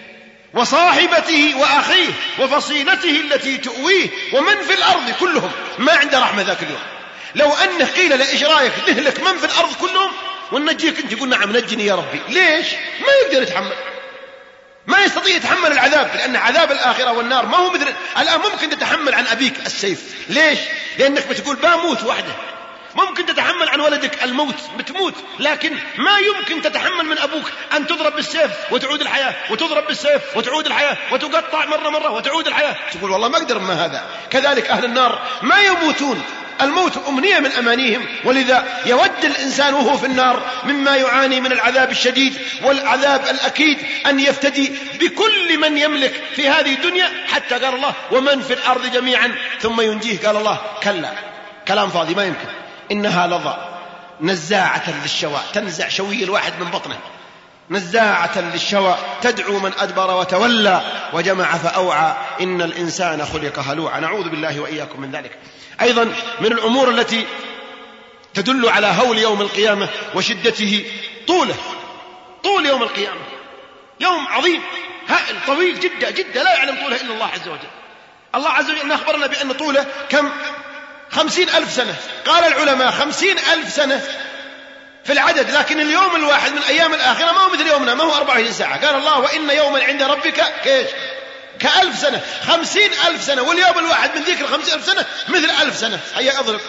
وصاحبته وأخيه وفصيلته التي تؤويه ومن في الأرض كلهم. ما عنده رحمة ذاك اليوم. لو أنه قيل لإيش رايك نهلك من في الأرض كلهم وننجيك أنت، يقول: نعم نجني يا ربي. ليش؟ ما يقدر يتحمل، ما يستطيع يتحمل العذاب، لأن عذاب الآخرة والنار ما هو مثل الآن. ممكن تتحمل عن أبيك السيف، ليش؟ لأنك بتقول باموت وحده. ممكن تتحمل عن ولدك الموت، بتموت، لكن ما يمكن تتحمل من أبوك أن تضرب بالسيف وتعود الحياة، وتضرب بالسيف وتعود الحياة، وتقطع مرة مرة وتعود الحياة. تقول والله ما أقدر ما هذا. كذلك أهل النار ما يموتون، الموت أمنية من أمانيهم، ولذا يود الإنسان وهو في النار مما يعاني من العذاب الشديد والعذاب الأكيد أن يفتدي بكل من يملك في هذه الدنيا، حتى قال الله: ومن في الأرض جميعا ثم ينجيه. قال الله: كلا، كلام فاضي ما يمكن. إنها لظى نزاعة للشوى، تنزع شوي الواحد من بطنه. نزاعة للشوى تدعو من أدبر وتولى وجمع فأوعى إن الإنسان خلق هلوعا. نعوذ بالله وإياكم من ذلك. أيضا من الأمور التي تدل على هول يوم القيامة وشدته طوله، طول يوم القيامة. يوم عظيم هائل طويل جدا جدا لا يعلم طوله إلا الله عز وجل. الله عز وجل أخبرنا بأن طوله كم؟ خمسين ألف سنة. قال العلماء خمسين ألف سنة في العدد، لكن اليوم الواحد من أيام الآخرة ما هو مثل يومنا، ما هو أربعة وعشرين ساعة. قال الله: وإن يوما عند ربك كيش كألف سنة. خمسين ألف سنة، واليوم الواحد من ذكر خمسين ألف سنة مثل ألف سنة. هيا أضرب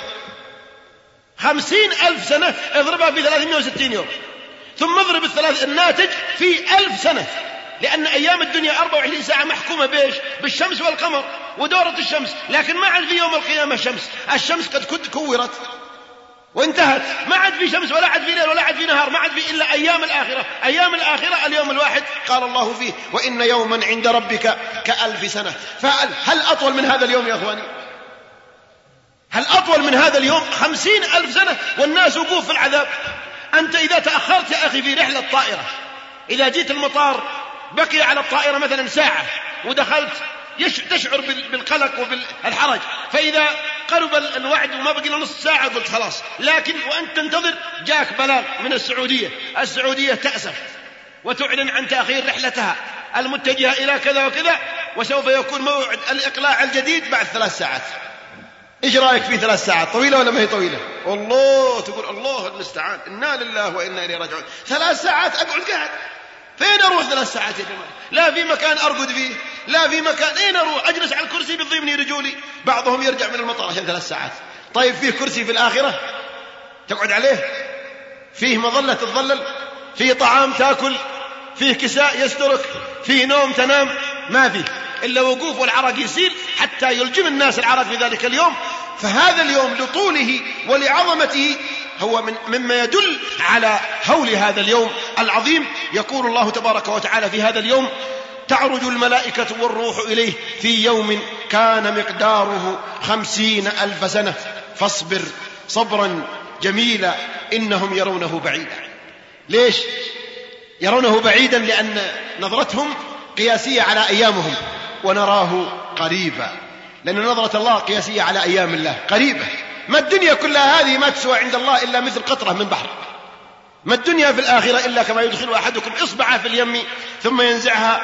خمسين ألف سنة، اضربها في ثلاثمائة وستين يوم، ثم اضرب الثلاث الناتج في ألف سنة، لأن أيام الدنيا أربعة وعشرين ساعة محكومة بإيش؟ بالشمس والقمر ودورة الشمس. لكن ما عاد في يوم القيامة شمس، الشمس قد كنت كورت وانتهت، ما عاد في شمس ولا عاد في ليل ولا عاد في نهار، ما عاد في إلا أيام الآخرة. أيام الآخرة اليوم الواحد قال الله فيه: وإن يوما عند ربك كألف سنة. فهل أطول من هذا اليوم يا أخواني؟ هل أطول من هذا اليوم؟ خمسين ألف سنة والناس وقوف في العذاب. أنت إذا تأخرت يا أخي في رحلة طائرة، إذا جيت المطار بقي على الطائرة مثلا ساعة ودخلت تشعر بالقلق وبالحرج، فإذا قرب الوعد وما بقي نص ساعة قلت خلاص. لكن وأنت تنتظر جاك بلاغ من السعودية، السعودية تأسف وتعلن عن تأخير رحلتها المتجهة إلى كذا وكذا، وسوف يكون موعد الإقلاع الجديد بعد ثلاث ساعات. إيش رأيك في ثلاث ساعات؟ طويلة ولا ما هي طويلة؟ والله تقول الله المستعان، إنا لله وإنا إليه راجعون. ثلاث ساعات أقعد قاعد فين أروح ثلاث ساعات يا جماعة؟ لا في مكان أرقد فيه، لا في مكان، أين أروح؟ أجلس على الكرسي بتضيبني رجولي. بعضهم يرجع من المطار عشان ثلاث ساعات. طيب فيه كرسي في الآخرة تقعد عليه؟ فيه مظلة تتظلل؟ فيه طعام تأكل؟ فيه كساء يسترك؟ فيه نوم تنام؟ ما فيه إلا وقوف والعرق يسيل حتى يلجم الناس العرق في ذلك اليوم. فهذا اليوم لطوله ولعظمته هو من مما يدل على هول هذا اليوم العظيم. يقول الله تبارك وتعالى في هذا اليوم: تعرج الملائكة والروح إليه في يوم كان مقداره خمسين ألف سنة فاصبر صبرا جميلا إنهم يرونه بعيدا. ليش يرونه بعيدا؟ لأن نظرتهم قياسية على أيامهم ونراه قريبا، لأن نظرة الله قياسية على أيام الله قريبة. ما الدنيا كلها هذه ما تسوى عند الله إلا مثل قطرة من بحر. ما الدنيا في الآخرة إلا كما يدخل أحدكم إصبعه في اليم ثم ينزعها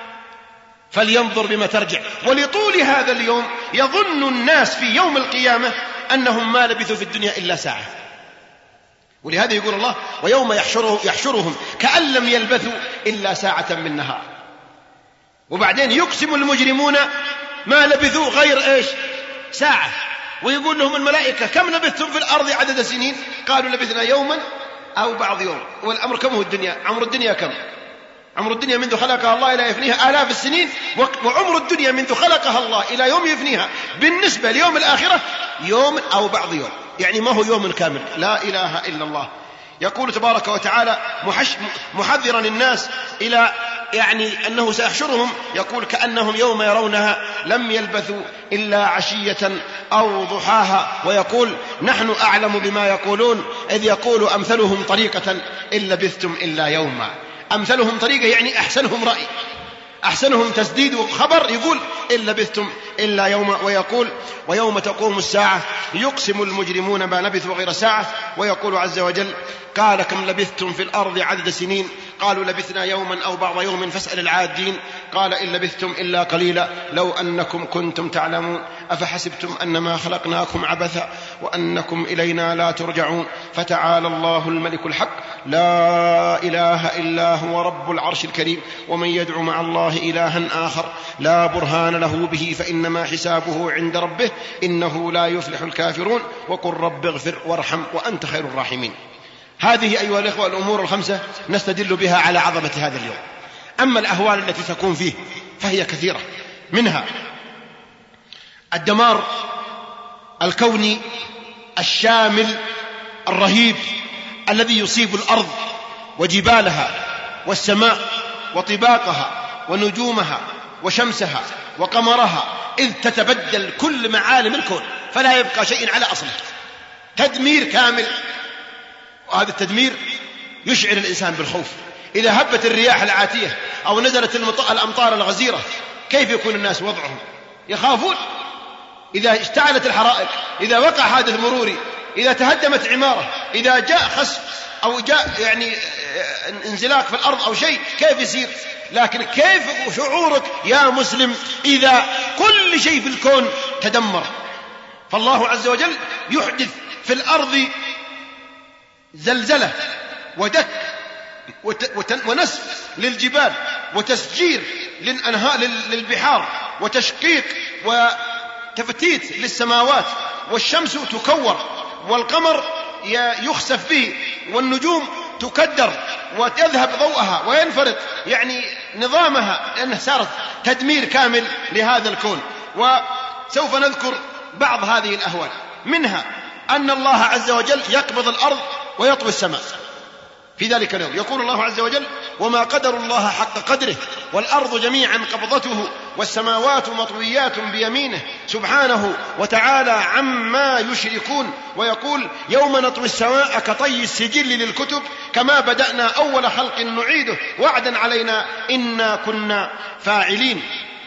فلينظر بما ترجع. ولطول هذا اليوم يظن الناس في يوم القيامة أنهم ما لبثوا في الدنيا إلا ساعة. ولهذا يقول الله: ويوم يحشره يحشرهم كأن لم يلبثوا إلا ساعة من نهار. وبعدين يقسم المجرمون ما لبثوا غير إيش؟ ساعة. ويقول لهم الملائكة: كم لبثتم في الأرض عدد سنين؟ قالوا: لبثنا يوما أو بعض يوم. والأمر كم هو الدنيا؟ عمر الدنيا كم؟ عمر الدنيا منذ خلقها الله إلى يفنيها آلاف السنين، وعمر الدنيا منذ خلقها الله إلى يوم يفنيها بالنسبة ليوم الآخرة يوم أو بعض يوم، يعني ما هو يوم كامل. لا إله إلا الله. يقول تبارك وتعالى محذرا الناس إلى يعني أنه سيحشرهم، يقول: كأنهم يوم يرونها لم يلبثوا إلا عشية أو ضحاها. ويقول: نحن أعلم بما يقولون إذ يقول أمثلهم طريقة إن لبثتم إلا يوما. أمثلهم طريقة يعني أحسنهم رأي، أحسنهم تسديد خبر، يقول: إن لبثتم إلا يوما. ويقول: ويوم تقوم الساعة يقسم المجرمون ما لبثوا غير ساعة. ويقول عز وجل: قال: كم لبثتم في الأرض عدد سنين؟ قالوا: لبثنا يوما أو بعض يوم فاسأل العادين. قال: إن لبثتم إلا قليلا لو أنكم كنتم تعلمون أفحسبتم أنما خلقناكم عبثا وأنكم إلينا لا ترجعون فتعالى الله الملك الحق لا إله إلا هو رب العرش الكريم. ومن يدعو مع الله إلها آخر لا برهان له به فإنما حسابه عند ربه إنه لا يفلح الكافرون. وقل رب اغفر وارحم وأنت خير الراحمين. هذه أيها الإخوة الأمور الخمسة نستدل بها على عظمة هذا اليوم. أما الأهوال التي تكون فيه فهي كثيرة، منها الدمار الكوني الشامل الرهيب الذي يصيب الأرض وجبالها والسماء وطباقها ونجومها وشمسها وقمرها، إذ تتبدل كل معالم الكون فلا يبقى شيء على أصله. تدمير كامل. وهذا التدمير يشعر الإنسان بالخوف. إذا هبت الرياح العاتية أو نزلت الأمطار الغزيرة كيف يكون الناس وضعهم؟ يخافون. إذا اشتعلت الحرائق، إذا وقع حادث مروري، إذا تهدمت عمارة، إذا جاء خسف أو جاء يعني انزلاق في الأرض أو شيء، كيف يصير؟ لكن كيف شعورك يا مسلم إذا كل شيء في الكون تدمر؟ فالله عز وجل يحدث في الأرض زلزلة ودك ونسف للجبال وتسجير للأنهار للبحار وتشقيق وتفتيت للسماوات، والشمس تكور والقمر يخسف به والنجوم تكدر وتذهب ضوءها وينفرد يعني نظامها، لأنها صارت تدمير كامل لهذا الكون. وسوف نذكر بعض هذه الأهوال، منها أن الله عز وجل يقبض الأرض ويطوي السماء في ذلك اليوم. يقول الله عز وجل: وما قدر الله حق قدره والأرض جميعا قبضته والسماوات مطويات بيمينه سبحانه وتعالى عما يشركون. ويقول: يوم نطوي السماء كطي السجل للكتب كما بدأنا أول خلق نعيده وعدا علينا إنا كنا فاعلين.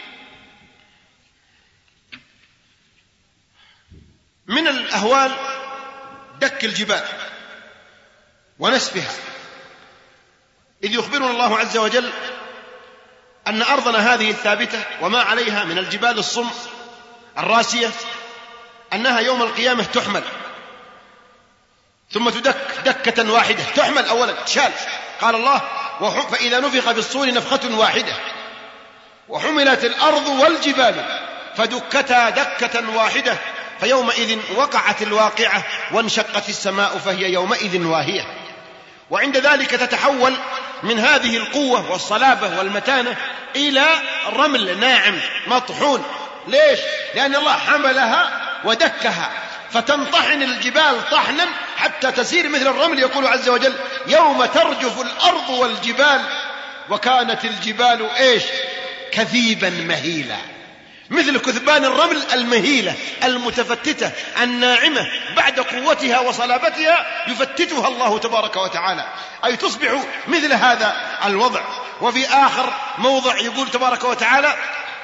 من الأهوال دك الجبال ونسفها، إذ يخبرنا الله عز وجل أن أرضنا هذه الثابتة وما عليها من الجبال الصم الراسية أنها يوم القيامة تحمل ثم تدك دكة واحدة، تحمل أولا تشال. قال الله: فإذا نفخ في الصور نفخة واحدة وحملت الأرض والجبال فدكتا دكة واحدة فيومئذ وقعت الواقعة وانشقت السماء فهي يومئذ واهية. وعند ذلك تتحول من هذه القوة والصلابة والمتانة إلى رمل ناعم مطحون. ليش؟ لأن الله حملها ودكها فتنطحن الجبال طحنا حتى تسير مثل الرمل. يقول عز وجل يوم ترجف الأرض والجبال وكانت الجبال إيش؟ كثيبا مهيلا، مثل كثبان الرمل المهيلة المتفتتة الناعمة بعد قوتها وصلابتها يفتتها الله تبارك وتعالى، أي تصبح مثل هذا الوضع. وفي آخر موضع يقول تبارك وتعالى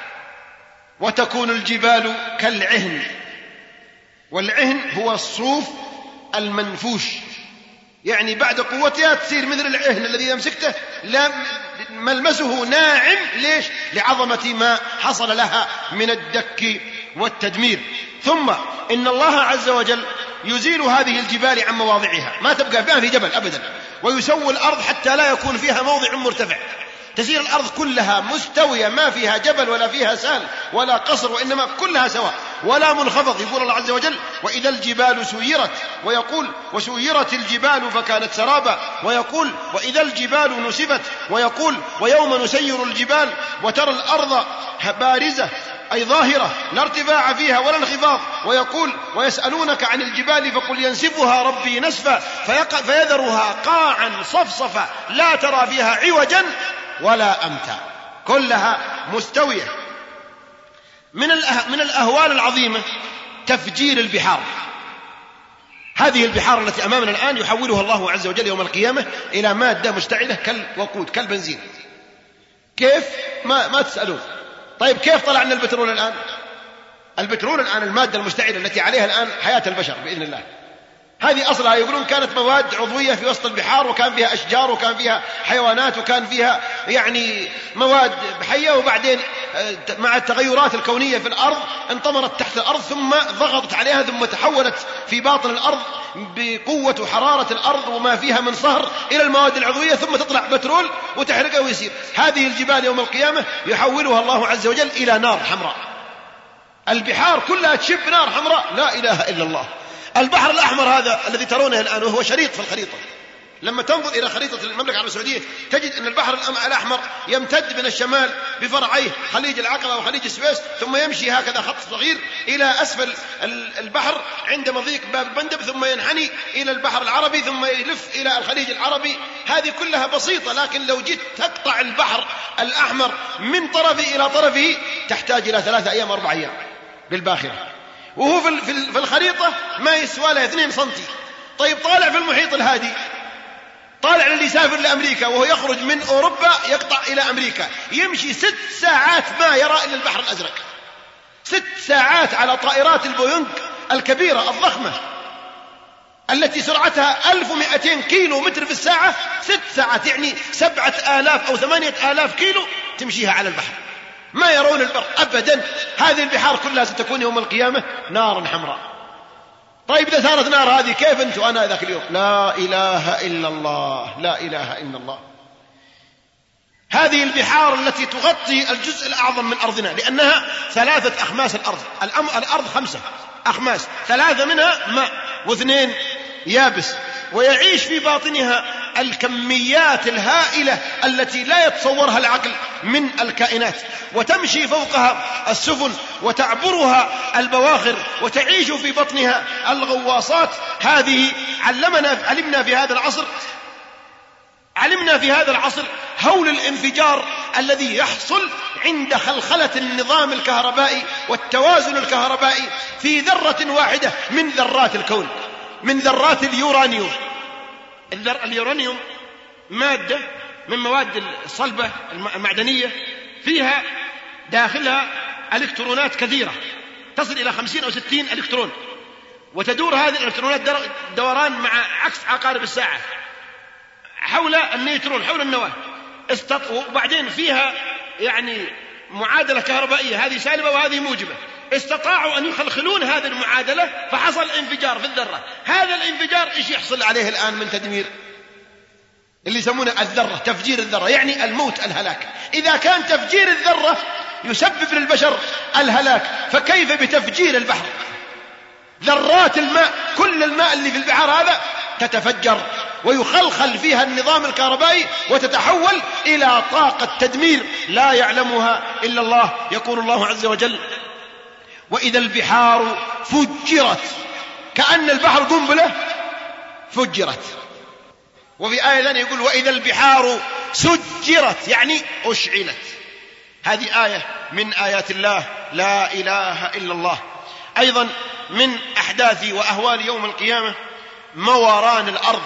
وتكون الجبال كالعهن، والعهن هو الصوف المنفوش، يعني بعد قوتها تصير مثل العهن الذي يمسكته لا ملمسه ناعم. ليش؟ لعظمة ما حصل لها من الدك والتدمير. ثم إن الله عز وجل يزيل هذه الجبال عن مواضعها، ما تبقى فيها في جبل أبدا، ويسوي الأرض حتى لا يكون فيها موضع مرتفع، تسير الأرض كلها مستوية، ما فيها جبل ولا فيها سال ولا قصر، وإنما كلها سواء ولا منخفض. يقول الله عز وجل وإذا الجبال سيرت، ويقول وسيرت الجبال فكانت سرابا، ويقول وإذا الجبال نسفت، ويقول ويوم نسير الجبال وترى الأرض بارزة أي ظاهرة لا ارتفاع فيها ولا انخفاض، ويقول ويسألونك عن الجبال فقل ينسفها ربي نسفا فيذرها قاعا صفصفا لا ترى فيها عوجا ولا أمتا، كلها مستوية. من من الأهوال العظيمة تفجير البحار. هذه البحار التي أمامنا الآن يحولها الله عز وجل يوم القيامة إلى مادة مشتعلة كالوقود كالبنزين. كيف؟ ما, ما تسألون. طيب كيف طلع لنا البترول الآن؟ البترول الآن المادة المشتعلة التي عليها الآن حياة البشر بإذن الله، هذه أصلها يقولون كانت مواد عضوية في وسط البحار، وكان فيها أشجار وكان فيها حيوانات وكان فيها يعني مواد حية، وبعدين مع التغيرات الكونية في الأرض انطمرت تحت الأرض ثم ضغطت عليها ثم تحولت في باطن الأرض بقوة وحرارة الأرض وما فيها من صهر إلى المواد العضوية، ثم تطلع بترول وتحرقه ويسير. هذه الجبال يوم القيامة يحولها الله عز وجل إلى نار حمراء. البحار كلها تشب نار حمراء، لا إله إلا الله. البحر الأحمر هذا الذي ترونه الآن وهو شريط في الخريطة، لما تنظر إلى خريطة المملكة العربية السعودية تجد أن البحر الأحمر يمتد من الشمال بفرعيه خليج العقبة وخليج السويس، ثم يمشي هكذا خط صغير إلى أسفل البحر عند مضيق باب البندب، ثم ينحني إلى البحر العربي، ثم يلف إلى الخليج العربي. هذه كلها بسيطة، لكن لو جيت تقطع البحر الأحمر من طرفه إلى طرفه تحتاج إلى ثلاثة أيام أربع أيام بالباخرة، وهو في الخريطة ما يسوى له اثنين سنتي. طيب طالع في المحيط الهادي، طالع للي يسافر لأمريكا وهو يخرج من أوروبا يقطع إلى أمريكا يمشي ست ساعات ما يرى إلا البحر الأزرق، ست ساعات على طائرات البوينغ الكبيرة الضخمة التي سرعتها ألف ومئتين كيلو متر في الساعة، ست ساعات يعني سبعة آلاف أو ثمانية آلاف كيلو تمشيها على البحر، ما يرون البر أبدا. هذه البحار كلها ستكون يوم القيامة نار حمراء. طيب إذا صارت نار هذه كيف أنت وأنا ذاك اليوم؟ لا إله إلا الله، لا إله إلا الله. هذه البحار التي تغطي الجزء الأعظم من أرضنا، لأنها ثلاثة أخماس الأرض، الأرض خمسة أخماس، ثلاثة منها ماء واثنين يابس، ويعيش في باطنها الكميات الهائلة التي لا يتصورها العقل من الكائنات، وتمشي فوقها السفن وتعبرها البواخر وتعيش في بطنها الغواصات. هذه علمنا علمنا في هذا العصر علمنا في هذا العصر هول الانفجار الذي يحصل عند خلخلة النظام الكهربائي والتوازن الكهربائي في ذرة واحدة من ذرات الكون، من ذرات اليورانيوم. اليورانيوم مادة من مواد الصلبة المعدنية فيها داخلها إلكترونات كثيرة تصل إلى خمسين أو ستين إلكترون، وتدور هذه الإلكترونات دوران مع عكس عقارب الساعة حول النيوترون حول النواة، وبعدين فيها يعني معادلة كهربائية، هذه سالبة وهذه موجبة. استطاعوا أن يخلخلون هذه المعادلة فحصل انفجار في الذرة. هذا الانفجار إيش يحصل عليه الآن من تدمير؟ اللي يسمونه الذرة، تفجير الذرة يعني الموت، الهلاك. إذا كان تفجير الذرة يسبب للبشر الهلاك، فكيف بتفجير البحر؟ ذرات الماء، كل الماء اللي في البحر هذا تتفجر ويخلخل فيها النظام الكهربائي وتتحول إلى طاقة تدمير لا يعلمها إلا الله. يقول الله عز وجل: وإذا البحار فجرت، كأن البحر قنبلة فجرت. وفي آية ثانية يقول: وإذا البحار سجرت، يعني أشعلت. هذه آية من آيات الله، لا إله إلا الله. أيضا من أحداث وأهوال يوم القيامة موران الأرض،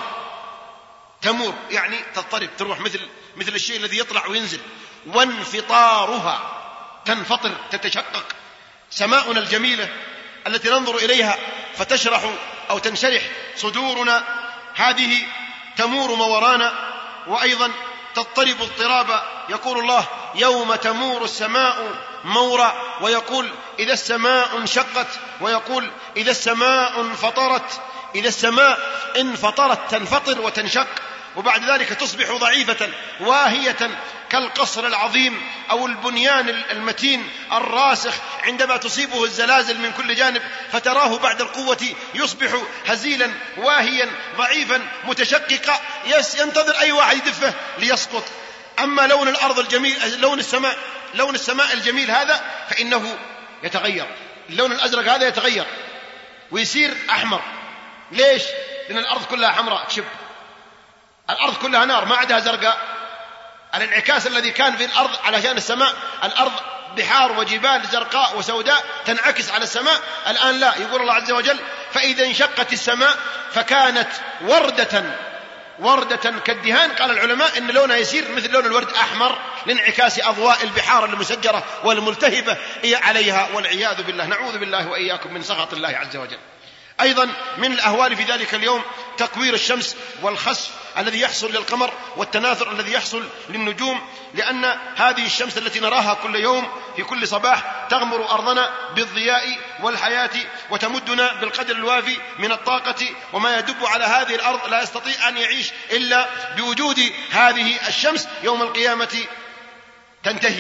تمور يعني تضطرب، تروح مثل مثل الشيء الذي يطلع وينزل. وانفطارها، تنفطر، تتشقق. سماؤنا الجميلة التي ننظر إليها فتشرح أو تنشرح صدورنا، هذه تمور مورانا. وأيضا تضطرب اضطرابا. يقول الله: يوم تمور السماء مورا، ويقول: إذا السماء انشقت، ويقول: إذا السماء انفطرت. إذا السماء انفطرت تنفطر وتنشق، وبعد ذلك تصبح ضعيفة واهية كالقصر العظيم أو البنيان المتين الراسخ عندما تصيبه الزلازل من كل جانب، فتراه بعد القوة يصبح هزيلا واهيا ضعيفا متشققا، ينتظر أي واحد يدفه ليسقط. أما لون الأرض الجميل، لون السماء، لون السماء الجميل هذا فإنه يتغير. اللون الأزرق هذا يتغير ويصير أحمر. ليش؟ لأن الأرض كلها حمراء تشب، الأرض كلها نار ما عندها زرقاء. الانعكاس الذي كان في الأرض علشان السماء، الأرض بحار وجبال زرقاء وسوداء تنعكس على السماء، الآن لا. يقول الله عز وجل: فإذا انشقت السماء فكانت وردة وردة كالدهان. قال العلماء إن لونها يصير مثل لون الورد أحمر لانعكاس أضواء البحار المسجرة والملتهبة عليها، والعياذ بالله. نعوذ بالله وإياكم من سخط الله عز وجل. أيضا من الأهوال في ذلك اليوم تكوير الشمس والخسف الذي يحصل للقمر، والتناثر الذي يحصل للنجوم، لأن هذه الشمس التي نراها كل يوم في كل صباح تغمر أرضنا بالضياء والحياة وتمدنا بالقدر الوافي من الطاقة، وما يدب على هذه الأرض لا يستطيع أن يعيش إلا بوجود هذه الشمس. يوم القيامة تنتهي،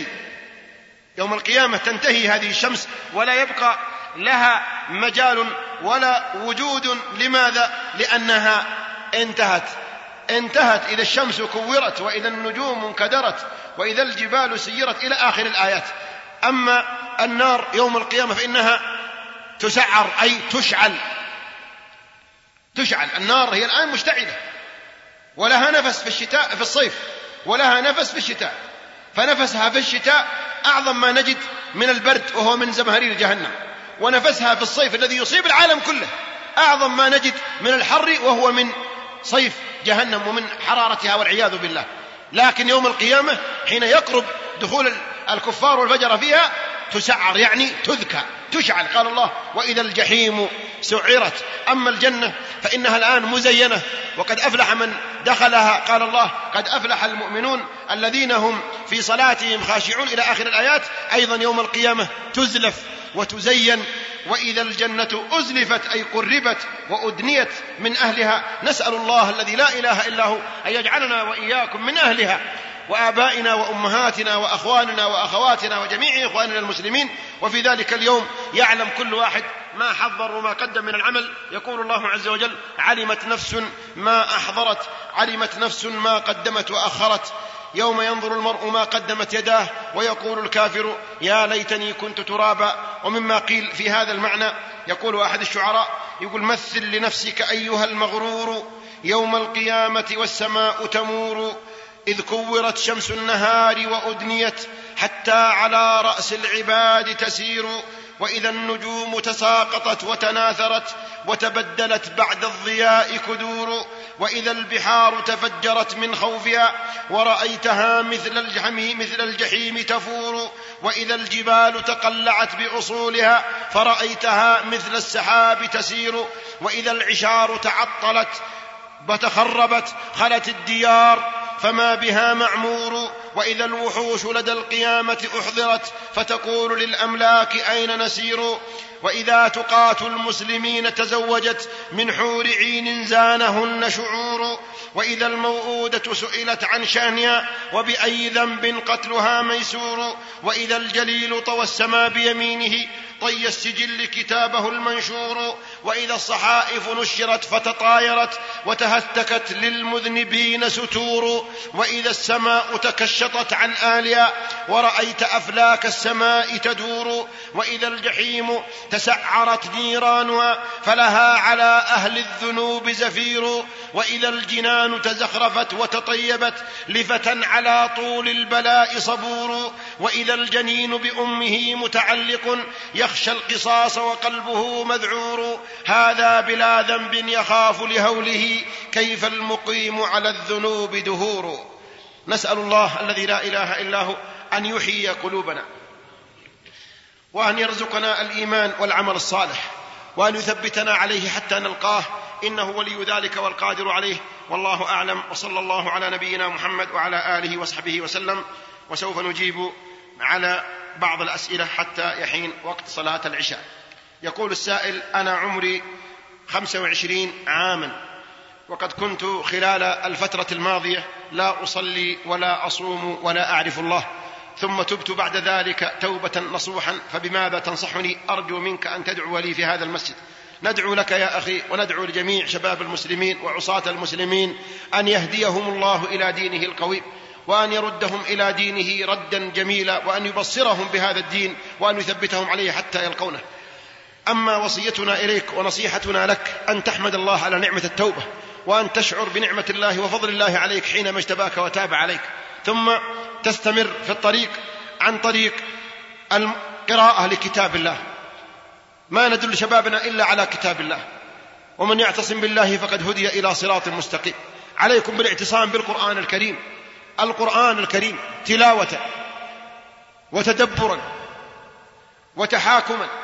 يوم القيامة تنتهي هذه الشمس ولا يبقى لها مجال ولا وجود. لماذا؟ لأنها انتهت انتهت إذا الشمس كورت، وإذا النجوم انكدرت، وإذا الجبال سيرت، إلى آخر الآيات. أما النار يوم القيامة فإنها تسعر، أي تشعل تشعل النار هي الآن مشتعلة، ولها نفس في الشتاء في الصيف، ولها نفس في الشتاء، فنفسها في الشتاء أعظم ما نجد من البرد وهو من زمهرير جهنم، ونفسها في الصيف الذي يصيب العالم كله أعظم ما نجد من الحر وهو من صيف جهنم ومن حرارتها والعياذ بالله. لكن يوم القيامة حين يقرب دخول الكفار والفجر فيها تسعر، يعني تذكى تشعل. قال الله: وإذا الجحيم سعرت. أما الجنة فإنها الآن مزينة وقد أفلح من دخلها. قال الله: قد أفلح المؤمنون الذين هم في صلاتهم خاشعون، إلى آخر الآيات. أيضا يوم القيامة تزلف وتزين. وإذا الجنة أزلفت، أي قربت وأدنيت من أهلها. نسأل الله الذي لا إله إلا هو أن يجعلنا وإياكم من أهلها، وآبائنا وأمهاتنا وأخواننا وأخواتنا وجميع إخواننا المسلمين. وفي ذلك اليوم يعلم كل واحد ما حضر وما قدم من العمل. يقول الله عز وجل: علمت نفس ما أحضرت، علمت نفس ما قدمت وأخرت. يوم ينظر المرء ما قدمت يداه ويقول الكافر يا ليتني كنت ترابا. ومما قيل في هذا المعنى يقول أحد الشعراء، يقول: مثل لنفسك أيها المغرور يوم القيامة والسماء تمور، إذ كورت شمس النهار وأدنيت حتى على رأس العباد تسير، وإذا النجوم تساقطت وتناثرت وتبدلت بعد الضياء كدور، وإذا البحار تفجرت من خوفها ورأيتها مثل الجحيم, مثل الجحيم تفور، وإذا الجبال تقلعت بأصولها فرأيتها مثل السحاب تسير، وإذا العشار تعطلت وتخربت خلت الديار فما بها معمور، وإذا الوحوش لدى القيامة أحضرت فتقول للأملاك أين نسير، وإذا تقاة المسلمين تزوجت من حور عين زانهن شعور، وإذا الموءودة سئلت عن شأنها وبأي ذنب قتلها ميسور، وإذا الجليل طوى السما بيمينه طي السجل كتابه المنشور، وإذا الصحائف نشرت فتطايرت وتهتكت للمذنبين ستور، وإذا السماء تكشطت عن آلها ورأيت أفلاك السماء تدور، وإذا الجحيم تسعرت نيرانها فلها على أهل الذنوب زفير، وإذا الجنان تزخرفت وتطيبت لفتى على طول البلاء صبور، وإذا الجنين بأمه متعلق يخشى القصاص وقلبه مذعور، هذا بلا ذنب يخاف لهوله كيف المقيم على الذنوب دهور. نسأل الله الذي لا إله إلا هو أن يحيي قلوبنا، وأن يرزقنا الإيمان والعمل الصالح، وأن يثبتنا عليه حتى نلقاه، إنه ولي ذلك والقادر عليه. والله أعلم، وصلى الله على نبينا محمد وعلى آله وصحبه وسلم. وسوف نجيب على بعض الأسئلة حتى يحين وقت صلاة العشاء. يقول السائل: أنا عمري خمسة وعشرين عاما، وقد كنت خلال الفترة الماضية لا أصلي ولا أصوم ولا أعرف الله، ثم تبت بعد ذلك توبة نصوحا، فبماذا تنصحني؟ أرجو منك أن تدعو لي في هذا المسجد. ندعو لك يا أخي، وندعو لجميع شباب المسلمين وعصاة المسلمين أن يهديهم الله إلى دينه القويم، وأن يردهم إلى دينه ردا جميلا، وأن يبصرهم بهذا الدين، وأن يثبتهم عليه حتى يلقونه. أما وصيتنا إليك ونصيحتنا لك أن تحمد الله على نعمة التوبة، وأن تشعر بنعمة الله وفضل الله عليك حينما اجتباك وتاب عليك، ثم تستمر في الطريق عن طريق القراءة لكتاب الله. ما ندل شبابنا إلا على كتاب الله، ومن يعتصم بالله فقد هدي إلى صراط مستقيم. عليكم بالاعتصام بالقرآن الكريم، القرآن الكريم تلاوة وتدبرا وتحاكما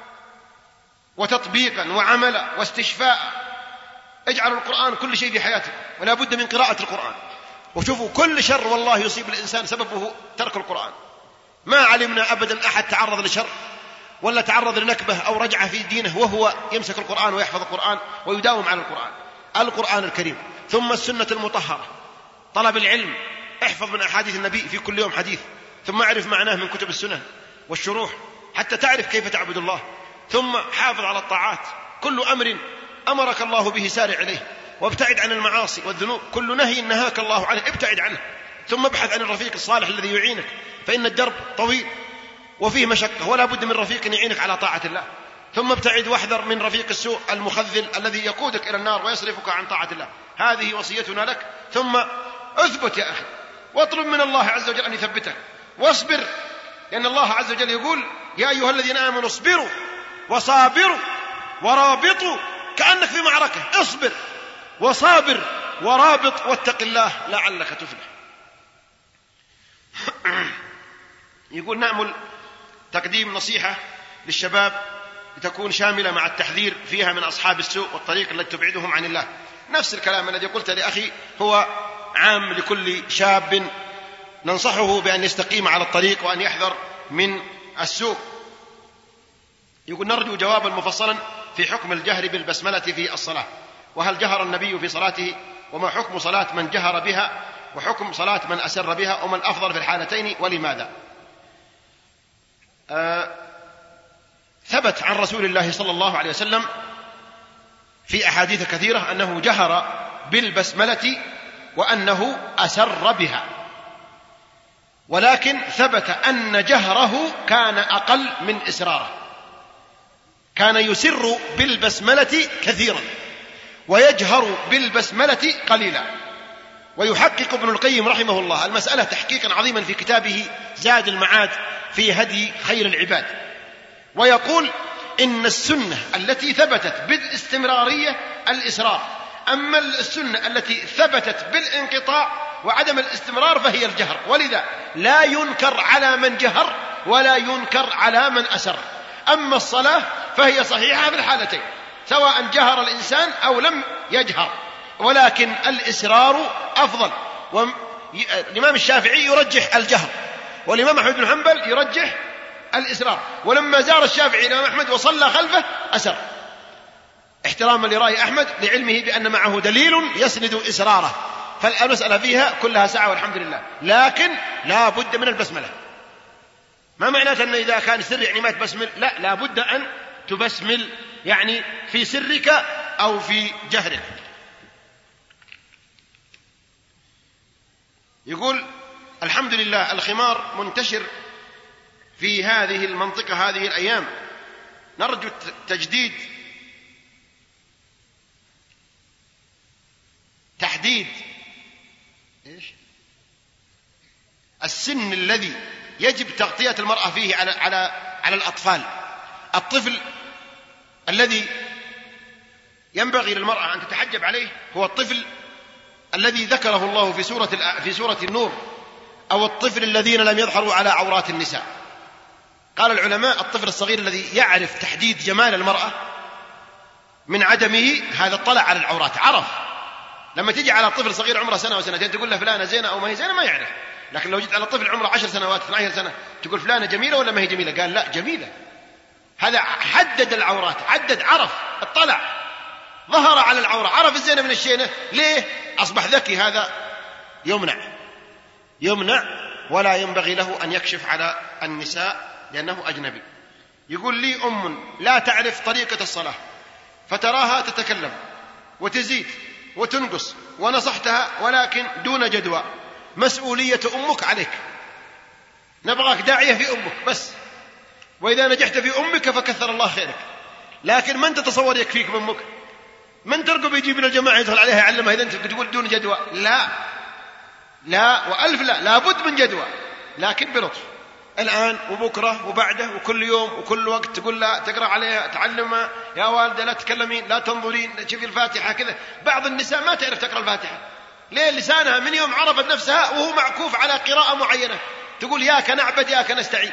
وتطبيقا وعملا واستشفاء. اجعلوا القرآن كل شيء في حياتك، ولا بد من قراءة القرآن. وشوفوا، كل شر والله يصيب الإنسان سببه ترك القرآن. ما علمنا أبدا أحد تعرض لشر ولا تعرض لنكبة أو رجعة في دينه وهو يمسك القرآن ويحفظ القرآن ويداوم على القرآن. القرآن الكريم، ثم السنة المطهرة، طلب العلم، احفظ من أحاديث النبي في كل يوم حديث، ثم اعرف معناه من كتب السنة والشروح حتى تعرف كيف تعبد الله، ثم حافظ على الطاعات. كل أمر أمرك الله به سارع إليه، وابتعد عن المعاصي والذنوب. كل نهي نهاك الله عنه ابتعد عنه، ثم ابحث عن الرفيق الصالح الذي يعينك، فإن الدرب طويل وفيه مشقة، ولا بد من رفيق يعينك على طاعة الله. ثم ابتعد واحذر من رفيق السوء المخذل الذي يقودك إلى النار ويصرفك عن طاعة الله. هذه وصيتنا لك. ثم اثبت يا أخي، واطلب من الله عز وجل أن يثبتك، واصبر، لأن الله عز وجل يقول: يا أيها الذين آمنوا اصبروا وصابروا ورابطوا. كأنك في معركة، اصبر وصابر ورابط واتق الله لعلك تفلح. يقول: نأمل تقديم نصيحة للشباب لتكون شاملة مع التحذير فيها من أصحاب السوء والطريق التي تبعدهم عن الله. نفس الكلام الذي قلت لأخي هو عام لكل شاب، ننصحه بأن يستقيم على الطريق وأن يحذر من السوء. يقول: نرجو جوابا مفصلا في حكم الجهر بالبسملة في الصلاة، وهل جهر النبي في صلاته، وما حكم صلاة من جهر بها، وحكم صلاة من أسر بها، وما الأفضل في الحالتين ولماذا؟ آه ثبت عن رسول الله صلى الله عليه وسلم في أحاديث كثيرة أنه جهر بالبسملة وأنه أسر بها، ولكن ثبت أن جهره كان أقل من إسراره، كان يسر بالبسملة كثيرا ويجهر بالبسملة قليلا. ويحقق ابن القيم رحمه الله المسألة تحقيقا عظيما في كتابه زاد المعاد في هدي خير العباد، ويقول: إن السنة التي ثبتت بالاستمرارية الإسرار، أما السنة التي ثبتت بالانقطاع وعدم الاستمرار فهي الجهر. ولذا لا ينكر على من جهر ولا ينكر على من أسر. أما الصلاة فهي صحيحة في الحالتين، سواء جهر الإنسان أو لم يجهر، ولكن الإسرار أفضل. والإمام الشافعي يرجح الجهر، والإمام أحمد بن حنبل يرجح الإسرار. ولما زار الشافعي الإمام أحمد وصلى خلفه أسر، احتراما لرأي أحمد لعلمه بأن معه دليل يسند إسراره. فالمسألة فيها كلها سعة والحمد لله، لكن لا بد من البسملة. ما معناته أن إذا كان سر يعني ما تبسمل، لا، لا بد أن تبسمل، يعني في سرك أو في جهرك. يقول الحمد لله الخمار منتشر في هذه المنطقة هذه الأيام، نرجو تجديد تحديد إيش السن الذي يجب تغطية المرأة فيه على على على الأطفال. الطفل الذي ينبغي للمرأة أن تتحجب عليه هو الطفل الذي ذكره الله في سورة في سورة النور، أو الطفل الذين لم يظهروا على عورات النساء. قال العلماء الطفل الصغير الذي يعرف تحديد جمال المرأة من عدمه، هذا اطلع على العورات، عرف. لما تجي على طفل صغير عمره سنة وسنتين تقول له فلانة زينة أو ما هي زينة، ما يعرف. لكن لو جيت على طفل عمره عشر سنوات اثنتا عشرة سنة تقول فلانة جميلة ولا ما هي جميلة، قال لا جميلة. هذا حدد العورات، عدد، عرف، اطلع، ظهر على العورة، عرف الزينة من الشينة. ليه؟ أصبح ذكي. هذا يمنع يمنع ولا ينبغي له أن يكشف على النساء لأنه أجنبي. يقول لي أم لا تعرف طريقة الصلاة فتراها تتكلم وتزيد وتنقص، ونصحتها ولكن دون جدوى، مسؤولية أمك عليك، نبغاك داعية في أمك بس، وإذا نجحت في أمك فكثر الله خيرك. لكن من تتصور يكفيك من أمك؟ من ترقب يجيب لنا الجماعة يدخل عليها يعلمها إذا أنت تقول دون جدوى؟ لا لا وألف لا، لابد من جدوى، لكن بلطف. الآن وبكرة وبعده وكل يوم وكل وقت تقول لا، تقرأ عليها، تعلمها، يا والدة لا تكلمين، لا تنظرين، شوفي الفاتحة كذا. بعض النساء ما تعرف تقرأ الفاتحة، ليه؟ لسانها من يوم عرفت نفسها وهو معكوف على قراءة معينة، تقول ياك نعبد ياك نستعين،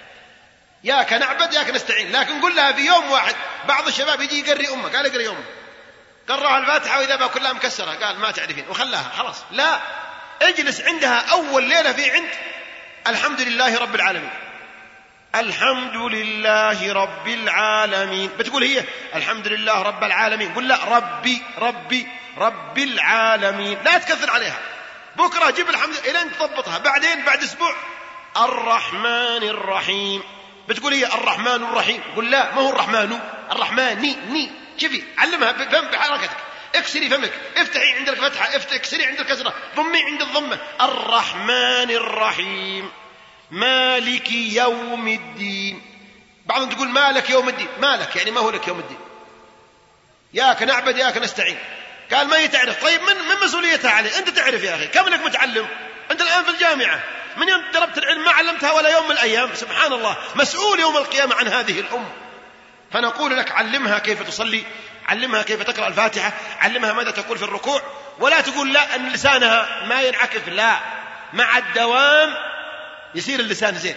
ياك نعبد ياك نستعين. لكن قل لها في يوم واحد، بعض الشباب يجي يقري أمه، قال اقري أمه، قرأها الفاتحة وإذا بقى كلها مكسرة، قال ما تعرفين وخلاها خلاص. لا، اجلس عندها أول ليلة في عند الحمد لله رب العالمين، الحمد لله رب العالمين. بتقول هي الحمد لله رب العالمين، قل لا، ربي ربي رب العالمين، لا تكثر عليها. بكرة جيب الحمد إلى أن تضبطها. بعدين بعد أسبوع الرحمن الرحيم، بتقول هي الرحمن الرحيم، قل لا، ما هو الرحمن، الرحمن ني ني. شوفي علمها بفم بحركتك، اكسري فمك، افتحي عند الفتحة، اكسري عند الكسرة، ضمي عند الضمة. الرحمن الرحيم مالك يوم الدين. بعضهم تقول مالك يوم الدين، مالك يعني ما هو لك يوم الدين، ياك نعبد ياك نستعين. قال ما يتعرف. طيب من من مسؤوليتها عليه؟ انت تعرف يا اخي، كم لك متعلم انت الان في الجامعة، من يوم دربت العلم ما علمتها ولا يوم من الايام. سبحان الله، مسؤول يوم القيامة عن هذه الام. فنقول لك علمها كيف تصلي، علمها كيف تقرأ الفاتحة، علمها ماذا تقول في الركوع. ولا تقول لا أن لسانها ما ينعكف، لا، مع الدوام يصير اللسان زين.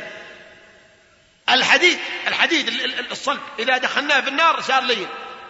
الحديد الحديد الصلب إذا دخلناه في النار صار لين.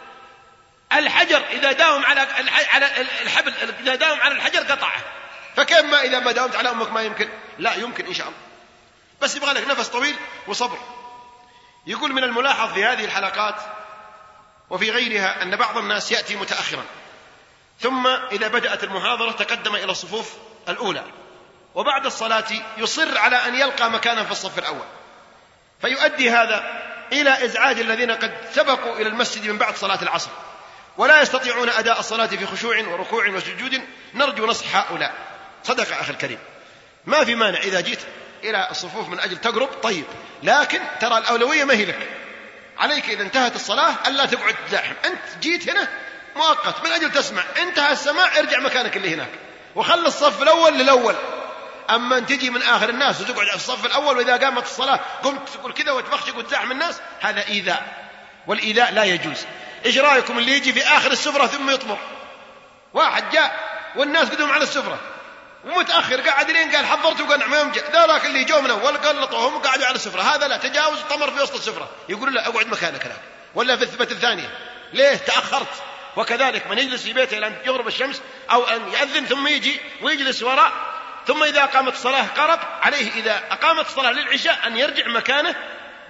الحجر إذا داوم على على الحبل، إذا داوم على الحجر قطعه. فكيف ما إذا ما داومت على أمك ما يمكن؟ لا يمكن إن شاء الله، بس يبغى لك نفس طويل وصبر. يقول من الملاحظ في هذه الحلقات وفي غيرها أن بعض الناس يأتي متأخرا، ثم إذا بدأت المحاضرة تقدم إلى الصفوف الأولى، وبعد الصلاة يصر على أن يلقى مكانا في الصف الأول، فيؤدي هذا إلى إزعاج الذين قد سبقوا إلى المسجد من بعد صلاة العصر ولا يستطيعون أداء الصلاة في خشوع وركوع وسجود. نرجو نصح هؤلاء. صدق أخي الكريم، ما في مانع إذا جيت إلى الصفوف من أجل تقرب، طيب، لكن ترى الأولوية ما هي لك. عليك إذا انتهت الصلاة ألا تقعد تزاحم. أنت جيت هنا مؤقت من أجل تسمع، انتهى السماع ارجع مكانك اللي هناك وخلي الصف الأول للأول. أما أن تجي من آخر الناس وتقعد في الصف الأول وإذا قامت الصلاة قمت تقول كذا وتبخشك وتزاحم الناس، هذا إيذاء، والإيذاء لا يجوز. إيش رأيكم اللي يجي في آخر السفرة ثم يطمر؟ واحد جاء والناس قدوم على السفرة ومتأخر قاعد لين قال حضرت وقنع ما يوم جاء، ذاك اللي جو من أول قلطوهم وقعدوا على السفرة، هذا لا، تجاوز طمر في وسط السفرة. يقول لا، أقعد مكانك الآن ولا في الثبت الثانية، ليه تأخرت؟ وكذلك من يجلس في بيته إلى أن يغرب الشمس أو أن يأذن ثم يجي ويجلس وراء، ثم إذا قامت الصلاة قرب عليه إذا أقامت الصلاة للعشاء أن يرجع مكانه